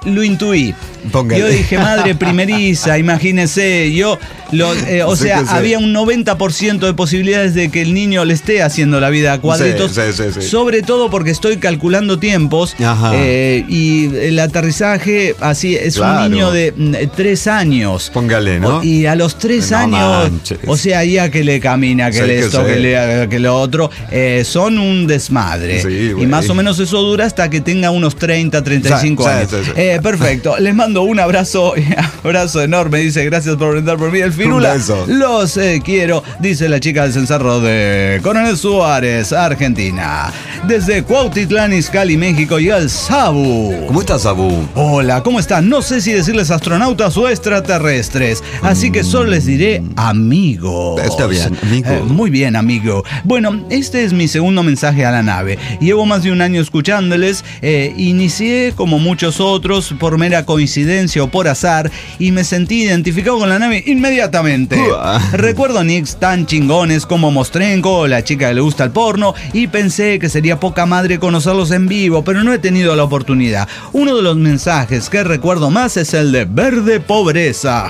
lo intuí. Póngale. Yo dije, madre primeriza, imagínese, yo, lo, eh, o Sí sea, que sí. había un noventa por ciento de posibilidades de que el niño le esté haciendo la vida a cuadritos, Sí, sí, sí, sí. sobre todo porque estoy calculando tiempos, eh, y el aterrizaje, así, es Claro. un niño de mm, tres años. Póngale, ¿no? O- Y a los tres No años, manches. o sea, ya que le camina, que Sí, le que esto, sí. que, le, que lo otro, eh, son un desmadre. Sí, y güey. más o menos eso dura hasta que tenga unos treinta, treinta y cinco Sí, sí, años. sí, sí. Eh, perfecto. Les mando un abrazo, abrazo enorme. Dice, gracias por brindar por mí el Firula. Un beso. Los eh, quiero, dice la chica del cencerro de Coronel Suárez, Argentina. Desde Cuautitlán, Izcalli, México, y el Sabu. ¿Cómo estás, Abu? Hola, ¿cómo están? No sé si decirles astronautas o extraterrestres, así que solo les diré amigos. Está bien, amigo. Eh, muy bien, amigo. Bueno, este es mi segundo mensaje a la nave. Llevo más de un año escuchándoles. Eh, inicié, como muchos otros, por mera coincidencia o por azar, y me sentí identificado con la nave inmediatamente. Uah. Recuerdo nicks tan chingones como Mostrenko, la chica que le gusta el porno, y pensé que sería poca madre conocerlos en vivo, pero no he tenido la oportunidad. Uno de los mensajes que recuerdo más es el de Verde Pobreza.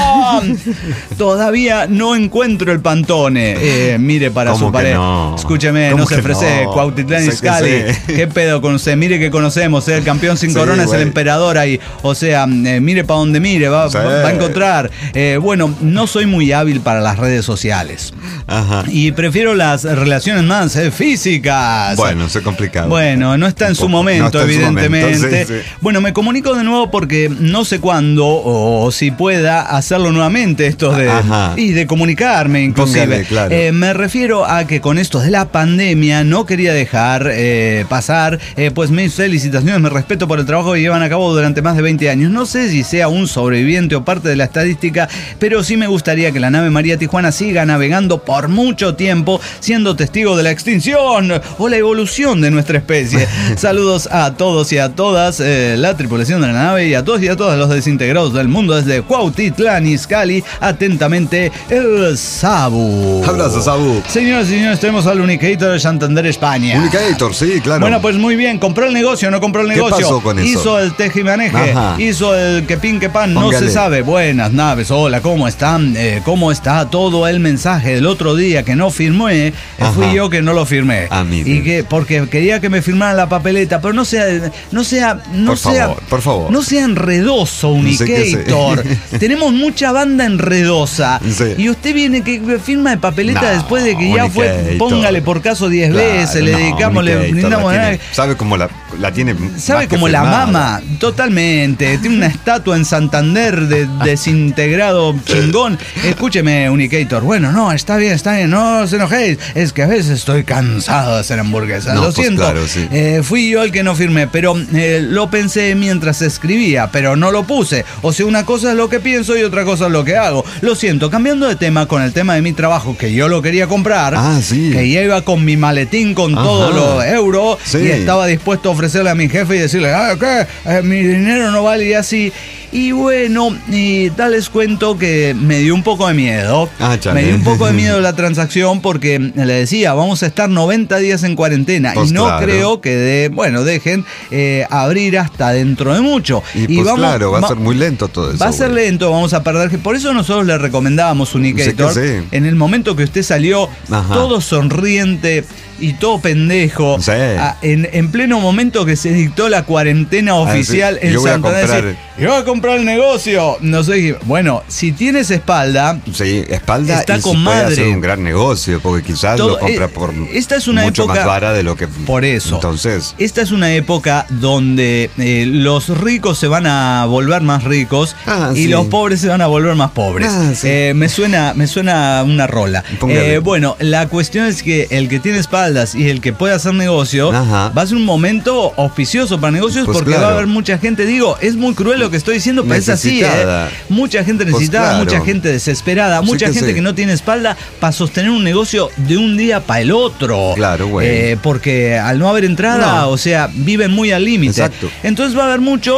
Todavía no encuentro el Pantone. Eh, mire para ¿Cómo su que pared. no? Escúcheme, ¿Cómo no se que ofrece. no? Cuautitlán Sé que Izcalli. sí. ¿Qué pedo con usted? Mire que conocemos, eh, el campeón sin Sí, corona es el güey. emperador ahí. O sea, eh, mire para donde mire, va, Sí. va- va a encontrar. Eh, bueno, no soy muy hábil para las redes sociales. Ajá. Y prefiero las relaciones más eh, físicas. Bueno, eso es complicado. Bueno, no está en Un su poco. momento, No está en su evidentemente. momento, sí, sí. Bueno, me comunico de nuevo porque no sé cuándo o si pueda hacerlo nuevamente, esto de Ajá. y de comunicarme inclusive. Póngale, claro. Eh, me refiero a que con esto de la pandemia no quería dejar eh, pasar, eh, pues mis felicitaciones, me respeto por el trabajo que llevan a cabo durante más de veinte años. No sé si sea un sobreviviente o parte de la estadística, pero sí me gustaría que la nave María Tijuana siga navegando por mucho tiempo, siendo testigo de la extinción o la evolución de nuestra especie. Saludos a todos y a todas, eh, la tripulación de la nave, y a todos y a todas los desintegrados del mundo desde Cuautitlán, Izcalli. Atentamente, el Sabu. Abrazos, Sabu. Señoras y señores, tenemos al Unicator de Santander, España. Unicator, sí, claro. Bueno, pues muy bien, compró el negocio, no compró el ¿Qué negocio. pasó con eso? Hizo el tejimaneje, Ajá. hizo el que pin que pan, no Póngale. se sabe. Buenas naves, hola, ¿cómo están? Eh, ¿Cómo está todo el mensaje del otro día que no firmé? Eh, fui Ajá. yo que no lo firmé. Ah, mire. Y que porque quería que me firmaran la papeleta, pero no sea, no sea, no Por sea, favor, por favor. no sea enredoso, No sé qué sé. Unicator. Tenemos mucha banda enredosa. Sí. Y usted viene que firma de papeleta No, después de que ya fue, Unicator. póngale por caso diez Claro, veces, le no, dedicamos, le Unicator brindamos. la nada. tiene- sabe cómo la, la tiene. ¿Sabe más que como la firmada. mama? Totalmente. Tiene una estatua en Santander de desintegrado chingón. Escúcheme, Unicator. Bueno, no, está bien, está bien. No os enojéis. Es que a veces estoy cansado de hacer hamburguesas. No, Lo pues siento. claro, sí. Eh, fui yo el que no firmé, pero eh, lo pensé mientras escribía, pero no lo puse. O sea, una cosa es lo que pienso y otra cosa es lo que hago. Lo siento. Cambiando de tema con el tema de mi trabajo, que yo lo quería comprar. Ah, sí. Que ya iba con mi maletín con Ajá. todos los euros. Sí. Y estaba dispuesto a ofrecerle a mi jefe y decirle, ah, ¿qué? Eh, mi dinero no vale, y así. Y bueno, y tal les cuento que me dio un poco de miedo. Ah, chale. me dio un poco de miedo la transacción porque le decía, vamos a estar noventa días en cuarentena. Pues y no claro. creo que, de, bueno, dejen eh, abrir hasta dentro de mucho. Y, pues claro, va a ser muy lento todo eso. Va a ser güey. lento, vamos a perder. Por eso nosotros le recomendábamos Unicator. Sí que sí. En el momento que usted salió, Ajá. todo sonriente y todo pendejo. Sí. a- en, en pleno momento que se dictó la cuarentena oficial Ah, sí. en Yo voy a Santander. comprar- decir, yo voy a comprar el negocio. No sé, bueno, si tienes espalda. Sí, espalda Está y con si puede madre. hacer un gran negocio, porque quizás Todo- lo compra eh, por esta es una mucho época- más vara de lo que. Por eso. Entonces, Esta es una época donde eh, los ricos se van a volver más ricos Ah, y sí. los pobres se van a volver más pobres. Ah, sí. Eh, me suena, me suena una rola. Póngale. Eh, bueno, la cuestión es que el que tiene espaldas y el que puede hacer negocio Ajá. va a ser un momento auspicioso para negocios Pues porque va a claro. haber mucha gente. Digo, es muy cruel lo que estoy diciendo, pero es así. Necesitada. ¿eh? Mucha gente Pues necesitada, claro. mucha gente desesperada, Sí mucha que gente sí. que no tiene espalda para sostener un negocio de un día para el otro. Claro, güey. Eh, porque al no haber entrada, No. o sea, viven muy al límite. Exacto. Entonces va a haber muchos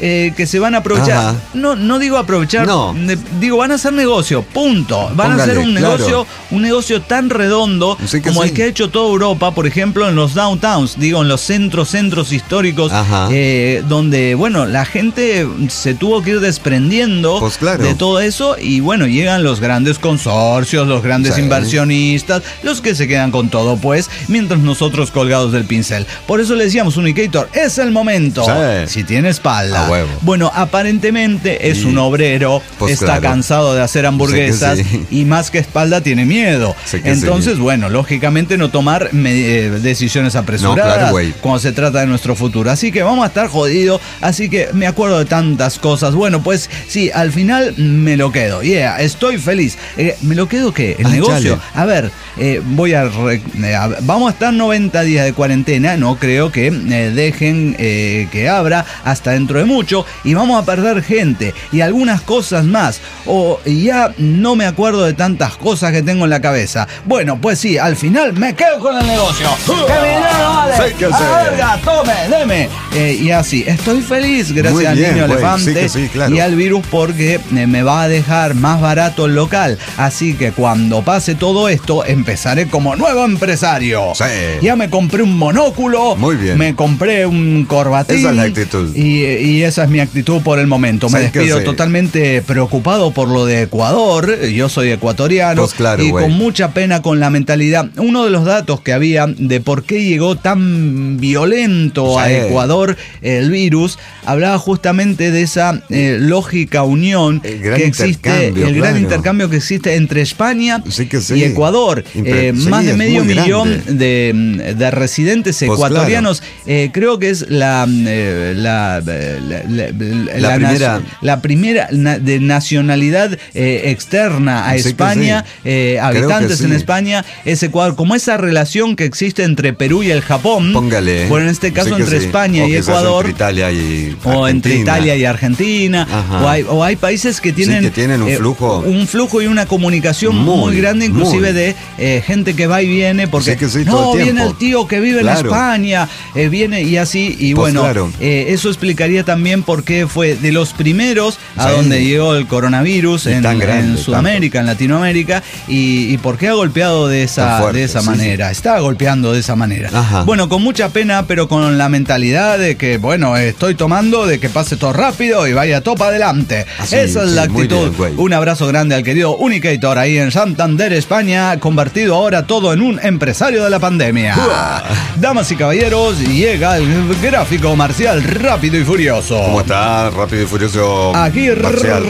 eh, que se van a aprovechar. No, no digo aprovechar, no. eh, digo, van a hacer negocio, punto. Van Póngale, a hacer un negocio, claro. un negocio tan redondo sí que como sí. el que ha hecho toda Europa, por ejemplo, en los downtowns, digo, en los centros, centros históricos, eh, donde, bueno, la gente se tuvo que ir desprendiendo pues claro. de todo eso y, bueno, llegan los grandes consorcios, los grandes sí. inversionistas, los que se quedan con todo, pues, mientras nosotros colgados del pincel. Por eso le decíamos, Unicator, es el momento. Sí. Si tiene espalda. A huevo. Bueno, aparentemente es sí. un obrero, pues está claro. cansado de hacer hamburguesas sí. y más que espalda tiene miedo. Entonces, sí. bueno, lógicamente no tomar eh, decisiones apresuradas no, claro, cuando se trata de nuestro futuro. Así que vamos a estar jodidos. Así que me acuerdo de tantas cosas. Bueno, pues sí, al final me lo quedo. Yeah, estoy feliz. Eh, ¿Me lo quedo qué? El ah, negocio. Chale. A ver, eh, voy a, re, eh, a... Vamos a estar noventa días de cuarentena. No creo que eh, dejen eh, que abra hasta dentro de mucho. Y vamos a perder gente y algunas cosas más. O ya no me acuerdo de tantas cosas que tengo en la cabeza. Bueno, pues sí, al final me quedo con el negocio. ¡Que mi dinero vale! Sí, que ¡a verga, tome, deme! Eh, y así, estoy feliz gracias bien, al niño wey, elefante sí sí, claro. y al virus porque eh, me va a dejar más barato el local. Así que cuando pase todo esto, empezaré como nuevo empresario. Sí. Ya me compré un monóculo. Muy bien. Me compré un corbatín. Esa es la actitud. Y, y esa es mi actitud por el momento. Me despido sí. totalmente preocupado por lo de Ecuador. Yo soy ecuatoriano. Pues claro, y wey. con mucha pena con la mentalidad. Uno de los datos que había de por qué llegó tan violento sí. a Ecuador el virus, hablaba justamente de esa eh, lógica unión que existe, el claro. gran intercambio que existe entre España sí sí. y Ecuador. Eh, sí, más de medio millón de, de residentes pues ecuatorianos. Claro. Eh, creo que es la, eh, la, la, la, la, la, primera, la primera de nacionalidad eh, externa a sí España, sí. eh, habitantes sí. en España, es Ecuador. Como esa relación que existe entre Perú y el Japón. Póngale. Bueno, en este caso sí entre sí. España o y Ecuador. Entre Italia y Argentina. O entre Italia y Argentina. Ajá. O hay, o hay países que tienen, sí, que tienen un eh, flujo. Un flujo y una comunicación muy, muy grande, inclusive muy. de eh, gente que va y viene. Porque sí que sí, no, el viene el tío que vive claro. en España. Eh, viene y así. Y pues bueno, claro. eh, eso explicaría también por qué fue de los primeros a sí. donde llegó el coronavirus en, grande, en Sudamérica, tanto. en Latinoamérica. Y, y por qué ha golpeado de esa, fuerte, de esa sí, manera. Sí. Está golpeando de esa manera. Ajá. Bueno, con mucha pena, pero con la mentalidad de que, bueno, estoy tomando, de que pase todo rápido y vaya todo para adelante. Así, esa es sí, la actitud. Bien, un abrazo grande al querido Unicator ahí en Santander, España, convertido ahora todo en un empresario de la pandemia. Damas y caballeros, llega el gráfico marcial rápido y furioso. ¿Cómo está? Rápido y furioso. Aquí marcial.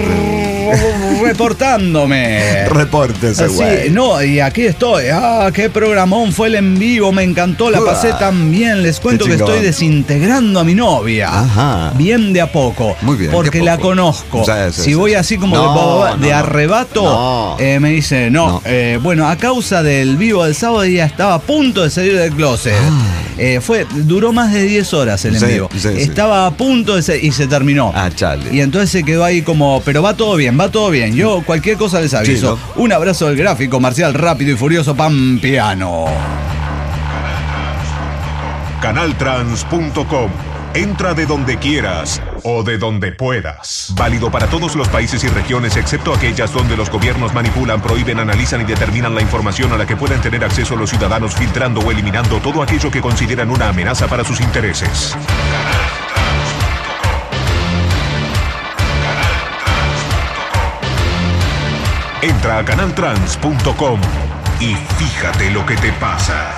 Reportándome. Repórtese, güey. Sí, no, y aquí estoy. Ah, qué programón fue el en vivo, me encantó, la pasé tan bien. Les cuento que estoy desintegrando a mi novia. Ajá. Bien de a poco. Muy bien. Porque la conozco. Sí, sí, si sí, voy así como no, de, no, de arrebato, no. eh, me dice, no. no. Eh, bueno, a causa del vivo del sábado ya estaba a punto de salir del closet. Ah. Eh, fue, duró más de diez horas el en vivo. Sí, sí, estaba a punto de ser, y se terminó. Ah, chale. Y entonces se quedó ahí como, pero va todo bien, va todo bien. Yo cualquier cosa les aviso. Sí, ¿no? Un abrazo del gráfico marcial rápido y furioso pampeano. Canaltrans punto com. Entra de donde quieras o de donde puedas. Válido para todos los países y regiones, excepto aquellas donde los gobiernos manipulan, prohíben, analizan y determinan la información a la que puedan tener acceso los ciudadanos, filtrando o eliminando todo aquello que consideran una amenaza para sus intereses. Entra a Canaltrans punto com y fíjate lo que te pasa.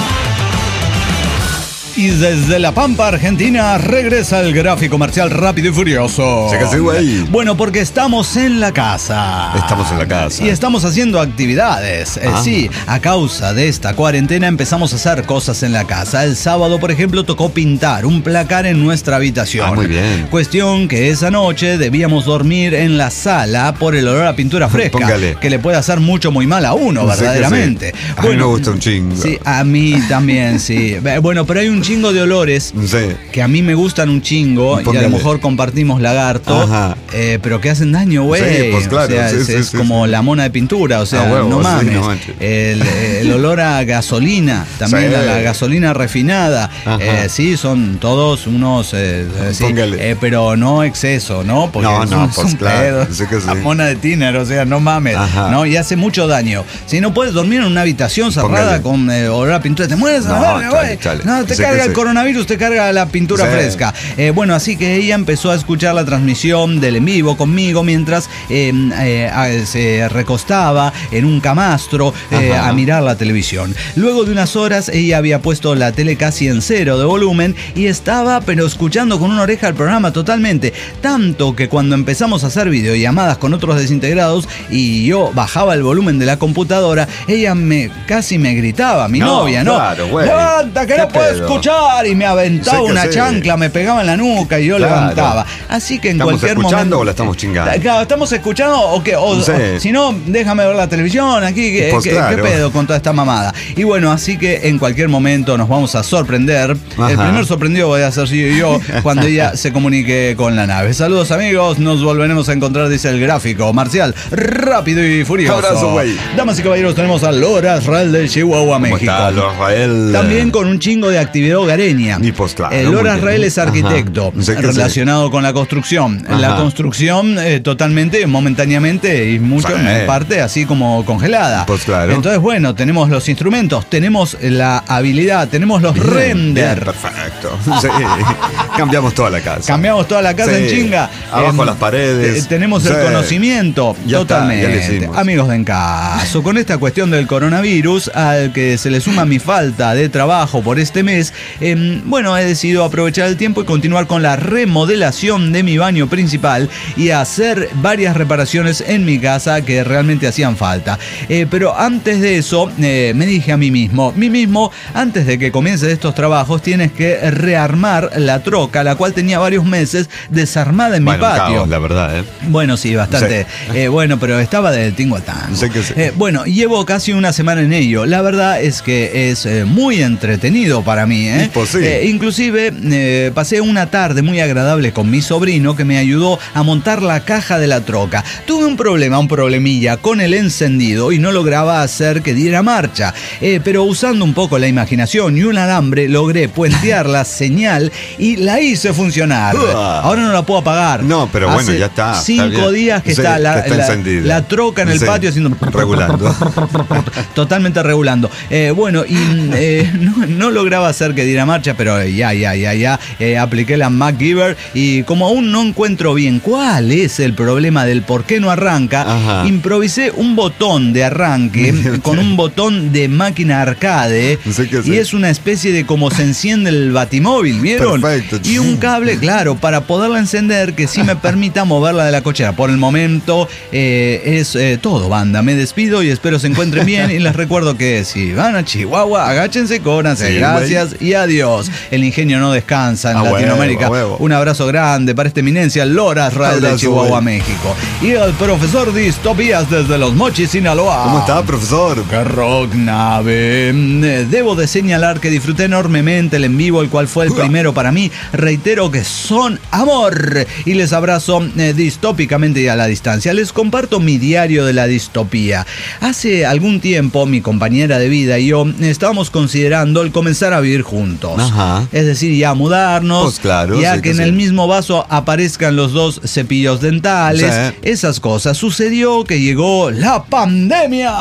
Y desde La Pampa, Argentina, regresa el gráfico marcial rápido y furioso. Sí que sí, güey. Bueno, porque estamos en la casa. Estamos en la casa. Y estamos haciendo actividades. Eh, sí, a causa de esta cuarentena empezamos a hacer cosas en la casa. El sábado, por ejemplo, tocó pintar un placar en nuestra habitación. Ah, muy bien. Cuestión que esa noche debíamos dormir en la sala por el olor a pintura fresca. Póngale. Que le puede hacer mucho muy mal a uno, verdaderamente. Sí, sí. A bueno, mí me gusta un chingo. Sí, a mí también, sí. Bueno, pero hay un chingo chingo de olores Sí. que a mí me gustan un chingo y a Póngale. lo mejor compartimos lagarto, eh, pero que hacen daño, güey. Sí, pues claro, o sea, sí, es, sí, es sí, como sí. la mona de pintura, o sea, Ah, huevo, no sí, mames. no manches. el, el olor a gasolina, también Sí. a la gasolina refinada. Ajá. Eh, sí, son todos unos, eh, sí, Póngale. eh, pero no exceso, ¿no? Porque No, es no, un- es pues un claro, pedo. sí que sí. La mona de tiner, o sea, no mames, Ajá. ¿no? Y hace mucho daño. Si no puedes dormir en una habitación cerrada Póngale. con eh, olor a pintura, te mueres a la No, verga, chale, güey. chale. No, te Sí carga que el sí. coronavirus, te carga la pintura Sí. fresca. Eh, bueno, así que ella empezó a escuchar la transmisión del en vivo conmigo mientras eh, eh, a- se recostaba en un camastro eh, Ajá. a mirar la televisión. Luego de unas horas ella había puesto la tele casi en cero de volumen y estaba pero escuchando con una oreja el programa totalmente. Tanto que cuando empezamos a hacer videollamadas con otros desintegrados y yo bajaba el volumen de la computadora, ella me casi me gritaba, mi No, novia, ¿no? claro, güey. ¡Levanta, que ¿Qué no puedo pedo? escuchar! Y me aventaba Sí que una sí. chancla, me pegaba en la nuca y yo Claro. levantaba. Así que en ¿Estamos cualquier escuchando momento. o la estamos chingando? Claro, ¿estamos escuchando o qué? O, Sí. o- si no, déjame ver la televisión aquí. ¿Qué, Pues qué- claro. qué pedo con toda esta mamada? Y bueno, así que en cualquier momento nos vamos a sorprender. Ajá. El primer sorprendido voy a ser yo cuando ella se comunique con la nave. Saludos, amigos. Nos volveremos a encontrar, dice el gráfico. Marcial, rápido y furioso. Abrazo, güey. Damas y caballeros, tenemos a Lora Israel de Chihuahua, ¿Cómo México. está, Lora Israel? También con un chingo de actividad hogareña. Y pues claro, Eh, muy Lora bien. Israel es arquitecto, Ajá. Sí que sí. relacionado con la construcción. Ajá. La construcción eh, totalmente, momentáneamente y mucho Sí. en parte así como congelada. Pues claro. Entonces, bueno, tenemos los instrumentos, tenemos la habilidad, tenemos los Bien, render. bien, perfecto. Sí. Cambiamos toda la casa. Cambiamos toda la casa Sí. en chinga. Abajo Em, las paredes. eh, Tenemos el Sí. conocimiento. Ya está, totalmente. ya le hicimos. Amigos de Encaso, con esta cuestión del coronavirus, al que se le suma mi falta de trabajo por este mes, em, bueno, he decidido aprovechar el tiempo y continuar con la remodelación de mi baño principal y hacer varias reparaciones en mi casa que realmente hacían falta. Eh, pero antes de eso, eh, me dije a mí mismo, mí mismo, antes de que comiences estos trabajos, tienes que rearmar la troca, la cual tenía varios meses desarmada en Bueno, mi un patio. caos, la verdad, ¿eh? Bueno, sí, bastante. Sí. Eh, bueno, pero estaba del tingo al tango. Sí que sí. Eh, bueno, llevo casi una semana en ello. La verdad es que es eh, muy entretenido para mí. ¿eh? Pues sí. Eh, inclusive eh, pasé una tarde muy agradable con mi sobrino que me ayudó a montar la caja de la troca. Tuve un problema, un problemilla con el encendido y no lograba hacer que diera marcha. Eh, pero usando un poco la imaginación y un alambre logré puentear la señal y la hice funcionar. Uah. Ahora no la puedo apagar. No, pero bueno, Hace ya está, está Cinco bien. días que Sí, está, la, que está la- encendida. la troca en el Sí, patio haciendo... regulando. Totalmente regulando. Eh, bueno, y eh, no, no lograba hacer que diera marcha, pero ya, ya, ya, ya. eh, apliqué la MacGyver y como aún no encuentro bien cuál es el problema del por qué no arranca, Ajá. improvisé un botón de arranque con un botón de máquina arcade. Sí que sí. Y es una especie de como se enciende el batimóvil, ¿vieron? Perfecto. Y un cable, claro, para poderla encender que sí me permita moverla de la cochera. Por el momento eh, es eh, todo, banda. Me despido y espero se encuentren bien. Y les recuerdo que si van a Chihuahua, agáchense, cóbranse. Sí, Gracias y adiós. El ingenio no descansa en A huevo, Latinoamérica. a huevo. Un abrazo grande para esta eminencia, Lora Israel de Abrazo, Chihuahua, güey. México. Y el profesor Distopías desde Los Mochis, Sinaloa. ¿Cómo está, profesor? ¡Qué rock nave! Eh, Debo de señalar que disfruté enormemente el en vivo, el cual fue el primero para mí. Reitero que son amor y les abrazo eh, distópicamente y a la distancia. Les comparto mi diario de la distopía. Hace algún tiempo mi compañera de vida y yo estábamos considerando el comenzar a vivir juntos. Ajá. Es decir, ya mudarnos, Pues claro, ya sí que que en sí. el mismo vaso aparezcan los dos cepillos dentales, Sí. esas cosas. Sucedió que llegó la pandemia.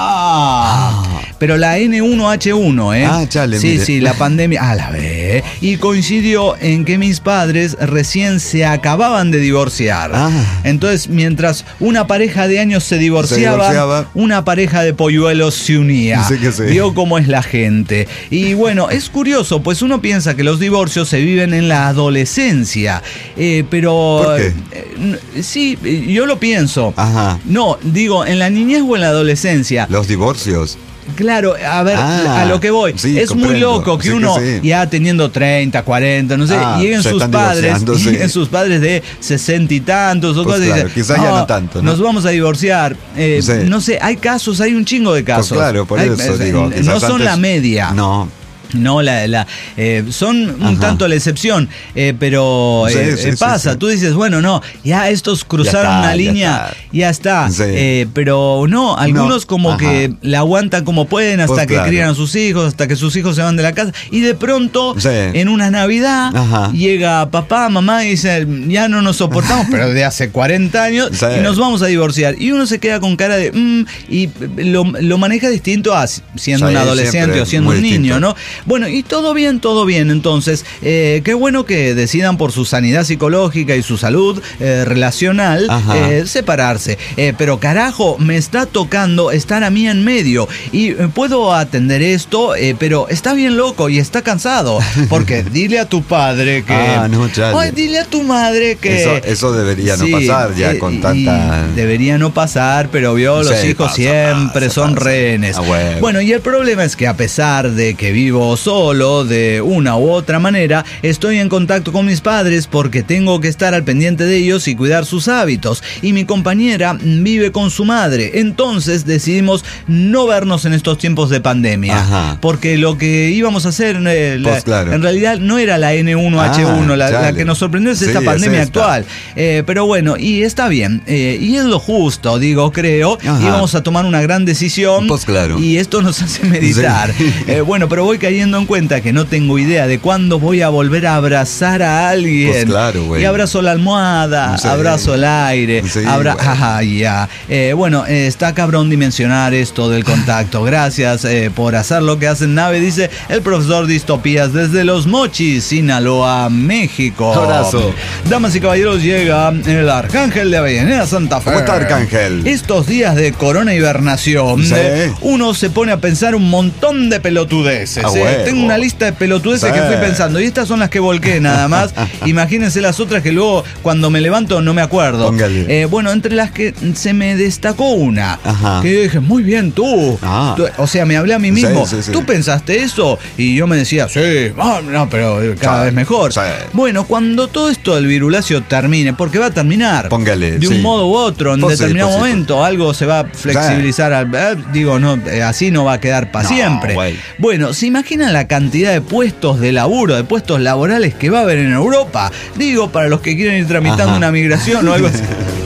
Pero la ene uno hache uno, ¿eh? Ah, chale, Sí, mire. sí, la pandemia. A la vez. Y coincidió en que mis padres recién se acababan de divorciar. Ah. Entonces, mientras una pareja de años se divorciaba, Se divorciaba. una pareja de polluelos se unía. Sí que sí. Vio cómo es la gente. Y bueno, es curioso, pues uno piensa que los divorcios se viven en la adolescencia. Eh, pero. ¿Por qué? eh, n- sí, eh, yo lo pienso. Ajá. No, digo, en la niñez o en la adolescencia. Los divorcios. Claro, a ver, Ah, a lo que voy. sí, es muy comprendo. loco que Sí que uno sí. ya teniendo treinta, cuarenta, no sé, Ah, lleguen se sus están padres, divorciando, sí. lleguen sus padres de sesenta y tantos o Pues cosas y claro, dicen, quizás ya no tanto, ¿no? Nos vamos a divorciar. Eh, Sí. No sé, hay casos, hay un chingo de casos. Pues claro, por Hay- eso eh, digo. No quizás son antes- la media. No. No, la, la, eh, son un Ajá. tanto la excepción, eh, pero Sí, eh, sí, eh, sí, pasa. sí. Tú dices, bueno, no, ya estos cruzaron Ya está, una ya línea, está. ya está. Sí. Eh, pero no, algunos No, como ajá. que la aguantan como pueden hasta Pues que claro. crían a sus hijos, hasta que sus hijos se van de la casa. Y de pronto, Sí. en una Navidad, Ajá. llega papá, mamá y dice, ya no nos soportamos, pero de hace cuarenta años, Sí. y nos vamos a divorciar. Y uno se queda con cara de, mmm, y lo, lo maneja distinto a siendo Sí, un adolescente siempre o siendo muy un niño, distinto. ¿no? Bueno, y todo bien, todo bien. Entonces, eh, qué bueno que decidan por su sanidad psicológica y su salud eh, relacional Ajá. eh, separarse. Eh, pero carajo, me está tocando estar a mí en medio. Y eh, puedo atender esto, eh, pero está bien loco y está cansado. Porque dile a tu padre que... Ah, no, chale. Ay, dile a tu madre que... Eso, eso debería no Sí, pasar ya eh, con y tanta... debería no pasar, pero vio, los Sí, hijos pasa, siempre pasa, son pasa. rehenes. Ah, huevo. Bueno, y el problema es que a pesar de que vivo solo de una u otra manera, estoy en contacto con mis padres porque tengo que estar al pendiente de ellos y cuidar sus hábitos. Y mi compañera vive con su madre. Entonces decidimos no vernos en estos tiempos de pandemia. Ajá. Porque lo que íbamos a hacer eh, la- Pues claro. en realidad no era la ene uno hache uno, Ah, la, la chale. que nos sorprendió es Sí, esta es pandemia esta. actual. Eh, pero bueno, y está bien. eh, y es lo justo, digo, creo. Ajá. Y vamos a tomar una gran decisión. Pues claro. Y esto nos hace meditar. Sí. Eh, bueno, pero voy cayendo en cuenta que no tengo idea de cuándo voy a volver a abrazar a alguien. Pues claro, güey. Y abrazo la almohada, Sí. abrazo el aire. Sí, abra güey. Ajá, ya. Eh, bueno, eh, está cabrón dimensionar esto del contacto. Gracias eh, por hacer lo que hacen Nave, dice el profesor Distopías desde Los Mochis, Sinaloa, México. Abrazo. Damas y caballeros, llega el Arcángel de Avellaneda, Santa Fe. ¿Cómo está, Arcángel? Estos días de corona hibernación, Sí. eh, uno se pone a pensar un montón de pelotudeces. Ah, eh. huevo. Tengo una lista de pelotudeces Sí. que fui pensando. Y estas son las que volqué nada más. Imagínense las otras que luego cuando me levanto no me acuerdo. Póngale. Eh, bueno, entre las que se me destacó una. Ajá. Que yo dije, muy bien tú. Ah. Tú- O sea, me hablé a mí mismo. Sí, sí, sí. ¿Tú pensaste eso? Y yo me decía, sí, ah, no, pero cada Sí, vez mejor. sí. Bueno, cuando todo esto del virulacio termine, porque va a terminar. Póngale, De un sí. modo u otro, en Pues sí, determinado pues sí, momento, algo se va a flexibilizar. Al, eh, digo, no, eh, así no va a quedar para No, siempre. güey. Bueno, ¿se imaginan la cantidad de puestos de laburo, de puestos laborales que va a haber en Europa? Digo, para los que quieren ir tramitando Ajá. una migración o algo así.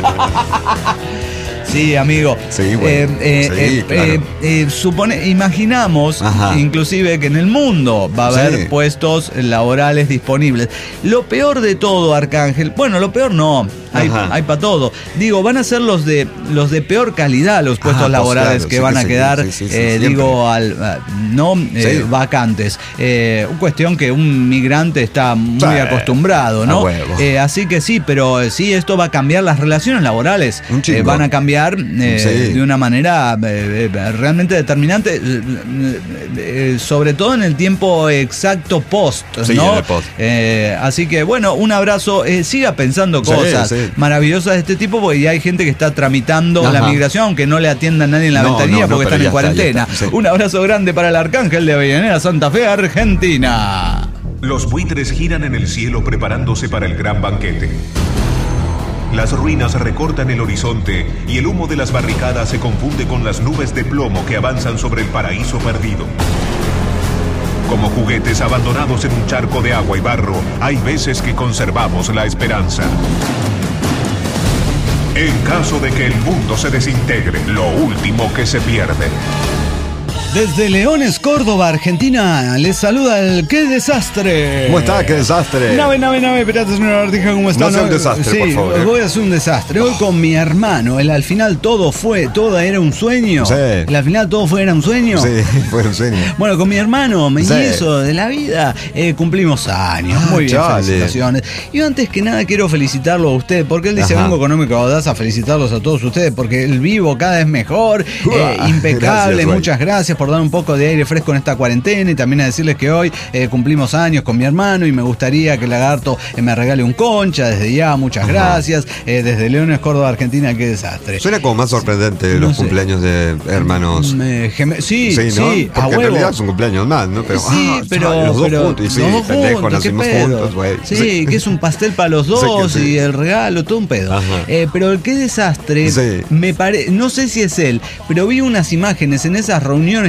Sí, amigo. Sí, güey. Eh, eh, Sí, eh, claro. eh, eh, supone, imaginamos, Ajá. inclusive, que en el mundo va a haber Sí. puestos laborales disponibles. Lo peor de todo, Arcángel, bueno, lo peor no, hay, Ajá. hay para todo. Digo, van a ser los de los de peor calidad los puestos Ah, pues laborales claro, que sí van que a sí, quedar, sí, sí, sí, eh, siempre. digo, al, a- no eh, Sí. vacantes. Eh, cuestión que un migrante está muy Sí. acostumbrado, ¿no? A huevo. Eh, así que sí, pero eh, sí, esto va a cambiar las relaciones laborales. Un chingo. Eh, van a cambiar eh, Sí. de una manera eh, eh, realmente determinante, eh, eh, sobre todo en el tiempo exacto post, Sí, ¿no? en el post. Eh, así que bueno, un abrazo. Eh, siga pensando Sí, cosas sí. maravillosas de este tipo, porque ya hay gente que está tramitando Ajá. la migración, aunque no le atienda a nadie en la No, ventanilla no, no, porque pero están en ya está, cuarentena. ya está, sí. Un abrazo grande para el Arcángel de Avellaneda, Santa Fe, Argentina. Los buitres giran en el cielo preparándose para el gran banquete. Las ruinas recortan el horizonte y el humo de las barricadas se confunde con las nubes de plomo que avanzan sobre el paraíso perdido. Como juguetes abandonados en un charco de agua y barro, hay veces que conservamos la esperanza. En caso de que el mundo se desintegre, lo último que se pierde. Desde Leones, Córdoba, Argentina, les saluda el ¡Qué desastre! ¿Cómo está? ¡Qué desastre! Nave, nave, nave, pirata, señora Artija, ¿cómo está? No sea un desastre, sí, por favor. voy a hacer un desastre. Hoy con mi hermano, el al final todo fue, todo era un sueño. Sí. El al final todo fue, era un sueño. Sí, fue un sueño. Bueno, con mi hermano, mellizo de la vida, eh, cumplimos años. Ah, Muy bien, chale. felicitaciones. Y antes que nada quiero felicitarlo a usted, porque él dice, Ajá. vengo económico audaz a felicitarlos a todos ustedes, porque el vivo cada vez mejor, eh, Uah, impecable. gracias, güey. Muchas gracias por dar un poco de aire fresco en esta cuarentena, y también a decirles que hoy eh, cumplimos años con mi hermano y me gustaría que el lagarto eh, me regale un concha desde ya. Muchas Ajá. gracias. Eh, desde Leones, Córdoba, Argentina, qué desastre. Suena como más sorprendente No los sé. cumpleaños de hermanos. Me geme- sí, sí, Sí, ¿no? a Porque en huevo. realidad es un cumpleaños más, ¿no? Pero, sí, ah, pero, los dos pero juntos. Y sí, los dos pendejo, juntos, ¿qué nacimos pedo? juntos, güey. Sí, que es un pastel para los dos Sí que sí. y el regalo, todo un pedo. Ajá. Eh, pero el qué desastre, Sí. me pare, no sé si es él, pero vi unas imágenes en esas reuniones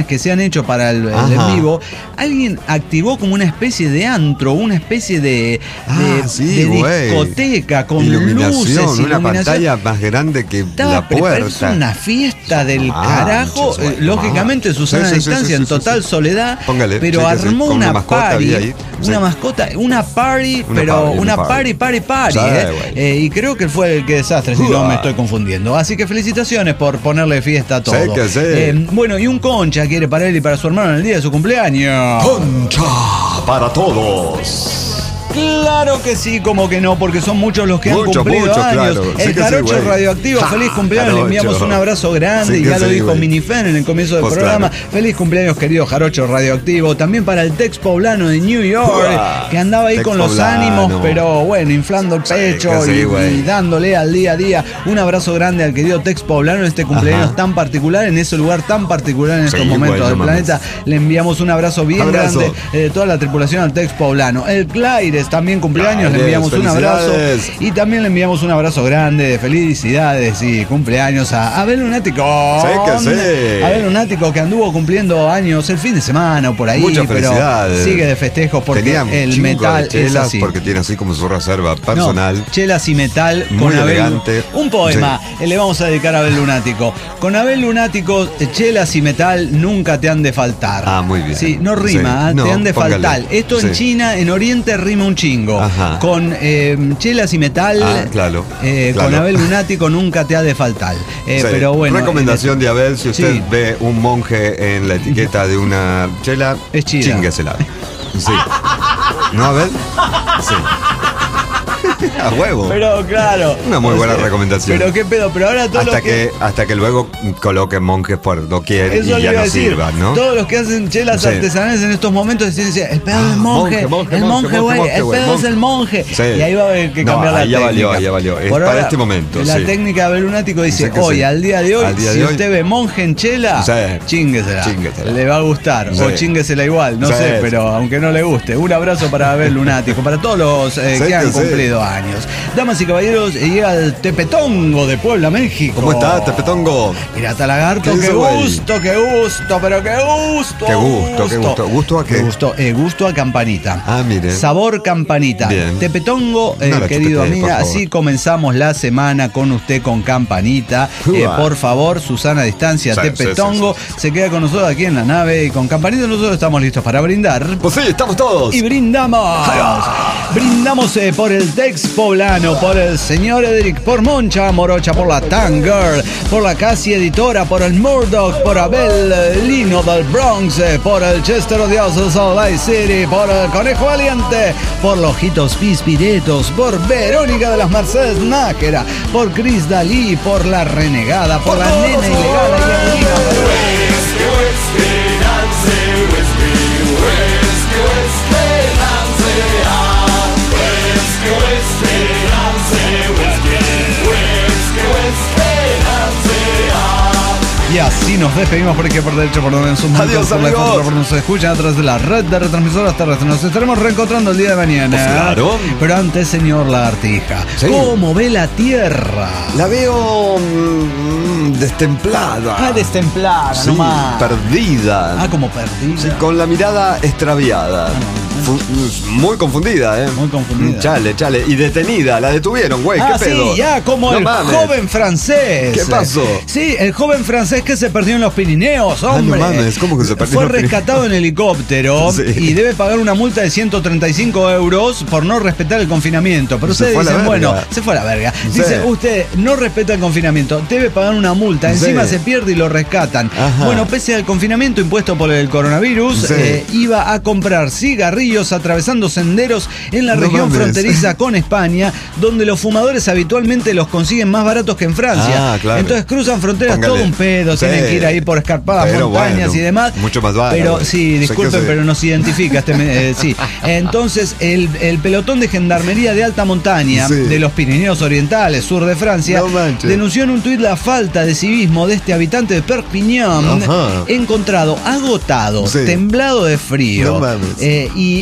que se han hecho para el, el en vivo, alguien activó como una especie de antro, una especie de, ah, de, sí, de discoteca con iluminación, luces, una iluminación. pantalla más grande que Estaba la puerta. Es una fiesta del Ah, carajo, manches, bueno, lógicamente Susana sí, a sí, distancia, sí, sí, en sí, total sí. soledad, Póngale, pero sí, que sí, armó con una, una mascota party, había ahí, una sí. mascota, una party, Una pero party, una una party, party, party, Sí, eh. güey. Eh, y creo que fue el que desastre, si no Uah. me estoy confundiendo. Así que felicitaciones por ponerle fiesta a todo. Sí, que sí. Eh, bueno, y un concha quiere para él y para su hermano en el día de su cumpleaños. Concha para todos. Claro que sí, como que no, porque son muchos los que han Muchos, cumplido muchos, años. claro. Sí El que sí, Jarocho güey. Radioactivo, Ja, feliz cumpleaños, Jarocho. le enviamos un abrazo grande, Sí y que ya lo sí, dijo güey. Minifen en el comienzo del Pues programa. claro. Feliz cumpleaños, querido Jarocho Radioactivo. También para el Tex Poblano de New York, Uah, que andaba ahí Tex con los Poblano. ánimos, pero bueno, inflando el Sí, pecho que sí, y, güey. y dándole al día a día. Un abrazo grande al querido Tex Poblano en este cumpleaños Ajá. tan particular, en ese lugar tan particular en estos Sí, momentos güey, del no mames. planeta. Le enviamos un abrazo bien Abrazo. grande eh, de toda la tripulación al Tex Poblano. El Claires también cumpleaños, le Claires, enviamos un abrazo. felicidades. Y también le enviamos un abrazo grande de felicidades y cumpleaños a Abel Lunático. Sí, que sí. Abel Lunático, que anduvo cumpliendo años el fin de semana o por ahí, Muchas pero felicidades. sigue de festejos porque Tenía un el chingo metal de chelas es así. porque tiene así como su reserva personal. No, chelas y metal Muy con Abel. elegante. Un poema eh, le vamos a dedicar a Abel Lunático. Con Abel Lunático, eh, chelas y metal nunca te han de faltar. Ah, muy bien. Sí, no rima, Sí. ¿eh? No, te han de póngale. faltar. Esto en Sí. China, en Oriente rima un chingo. Ajá. Con eh, chelas y metal, Ah, claro, eh, claro. con Abel Lunático nunca te ha de faltar. Eh, Sí. pero bueno. Recomendación en de Abel, si usted Sí. ve un monje en la etiqueta de una chela, Es chida. chínguesela. Sí. ¿No, Abel? Sí. A huevo. Pero claro. Una muy o buena sea, recomendación. Pero qué pedo, pero ahora todos hasta los que, hasta que luego coloquen monjes por doquier y Eso le ya iba a no decir. sirvan, ¿no? Todos los que hacen chelas Sí. artesanales en estos momentos decían, el pedo del monje, monje, monje, el monje, monje, güey, monje, el güey, pedo es monje. el monje. Sí. Y ahí va a haber que No, cambiar la ahí ya técnica. valió, ya valió. Es Por para ahora, este momento, La sí. técnica de Abel Lunático dice, Dice que hoy, sí. al día de hoy, Al día si de hoy. usted ve monje en chela, Sí. chinguesela. Chinguesela. Le va a gustar. Sí. O chinguesela igual, no Sí. sé, pero aunque no le guste. Un abrazo para Abel Lunático, para todos los eh, Sí, que han que sí. cumplido años. Damas y caballeros, llega el Tepetongo de Puebla, México. ¿Cómo está, Tepetongo? Pirata Lagarto, ¿Qué qué dice, güey? gusto, qué gusto, pero qué gusto. Qué gusto, qué gusto. ¿Gusto a qué? Gusto, eh, gusto a campanita. Ah, mire. Sabor campanita. Bien. Tepetongo, eh, No la querido chupete, amiga, por favor. así comenzamos la semana con usted con campanita. Eh, Uah. por favor, Susana Distancia, Sí, Tepetongo, sí, sí, se queda con nosotros aquí en la nave y con campanita nosotros estamos listos para brindar. Pues sí, estamos todos. Y brindamos. Brindamos eh, por el Tex Poblano, por el señor Edric, por Moncha Morocha, por la Tangirl, por la Casi Editora, por el Murdoch, por Abel eh, Lino del Bronx, eh, por el Chester Odioso de Salt Lake City, por el Conejo Valiente, por los Ojitos Pispiretos, por Verónica de las Mercedes Nájera, por Cris Dalí, por la Renegada, por, la Nena Ilegal y Angelina Ferrer. Y así nos despedimos por aquí, por derecho, por donde en sus Adiós, por la amigos. contra, por donde se escuchan a través de la red de retransmisoras terrestres. Nos estaremos reencontrando el día de mañana. Pues claro. Pero antes, señor Lagartija, Sí. ¿cómo ve la Tierra? La veo mm, destemplada. Ah, destemplada, Sí, nomás. perdida. Ah, como perdida. Sí, con la mirada extraviada. Fu- muy confundida, ¿eh? Muy confundida. Chale, chale. Y detenida. La detuvieron, güey. Ah, ¿Qué pedo? sí, ya, como No el mames. joven francés. ¿Qué pasó? Sí, el joven francés que se perdió en los Pirineos, Ah, no hombre. mames, ¿cómo que se perdió Fue en los Pirineos? rescatado en helicóptero Sí. y debe pagar una multa de ciento treinta y cinco euros por no respetar el confinamiento. Pero Se ustedes fue a la dicen, verga. bueno, se fue a la verga. Sí. Dice, usted no respeta el confinamiento, debe pagar una multa, Sí. encima se pierde y lo rescatan. Ajá. Bueno, pese al confinamiento impuesto por el coronavirus, Sí. eh, iba a comprar cigarrillos atravesando senderos en la No región mames. fronteriza con España, donde los fumadores habitualmente los consiguen más baratos que en Francia. Ah, claro. Entonces cruzan fronteras Póngale. todo un pedo, Sí. tienen que ir ahí por escarpadas Pero montañas bueno, y demás. mucho más barato. Pero sí, Sé disculpen, que sí. pero no se identifica este me- eh, sí. Entonces, el, el pelotón de gendarmería de alta montaña Sí. de los Pirineos Orientales, sur de Francia, No manches. denunció en un tuit la falta de civismo de este habitante de Perpignan, Ajá. encontrado agotado, Sí. temblado de frío. No mames. Eh, y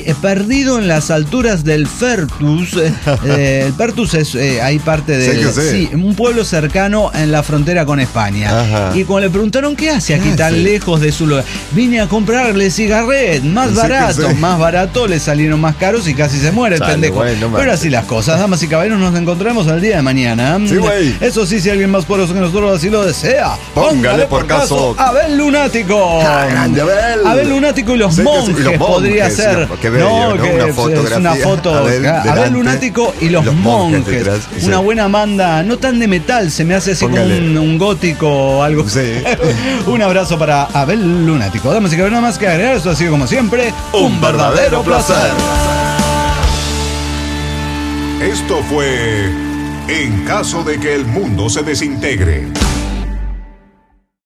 eh, perdido en las alturas del Pertus. Eh, el Pertus es, eh, hay parte de... Sí, que sí. Sí, un pueblo cercano en la frontera con España. Ajá. Y cuando le preguntaron qué hace aquí ¿Qué tan hace? lejos de su lugar, vine a comprarle cigarret, más Sí, que barato, sí. más barato, le salieron más caros y casi se muere el Sale, pendejo. güey, no Pero mames. así las cosas, damas y caballeros, nos encontraremos el día de mañana. Sí, güey. Eso sí, si alguien más poderoso que nosotros así lo desea, Póngale por caso. Abel Lunático. Ah, grande Abel. Abel Lunático y los Sí, que sí, monjes, y los monjes, podría sí, ser. qué bello, ¿no? que Una es- es fotografía. una foto. Abel Abel, delante, Lunático y los, los monjes monjes. detrás, sí. Una buena banda, no tan de metal, se me hace así Póngale. como un, un gótico o algo. Sí. Un abrazo para Abel Lunático. Damas y caballeros, nada más que agregar, eso ha sido como siempre Un verdadero placer. Esto fue En caso de que el mundo se desintegre.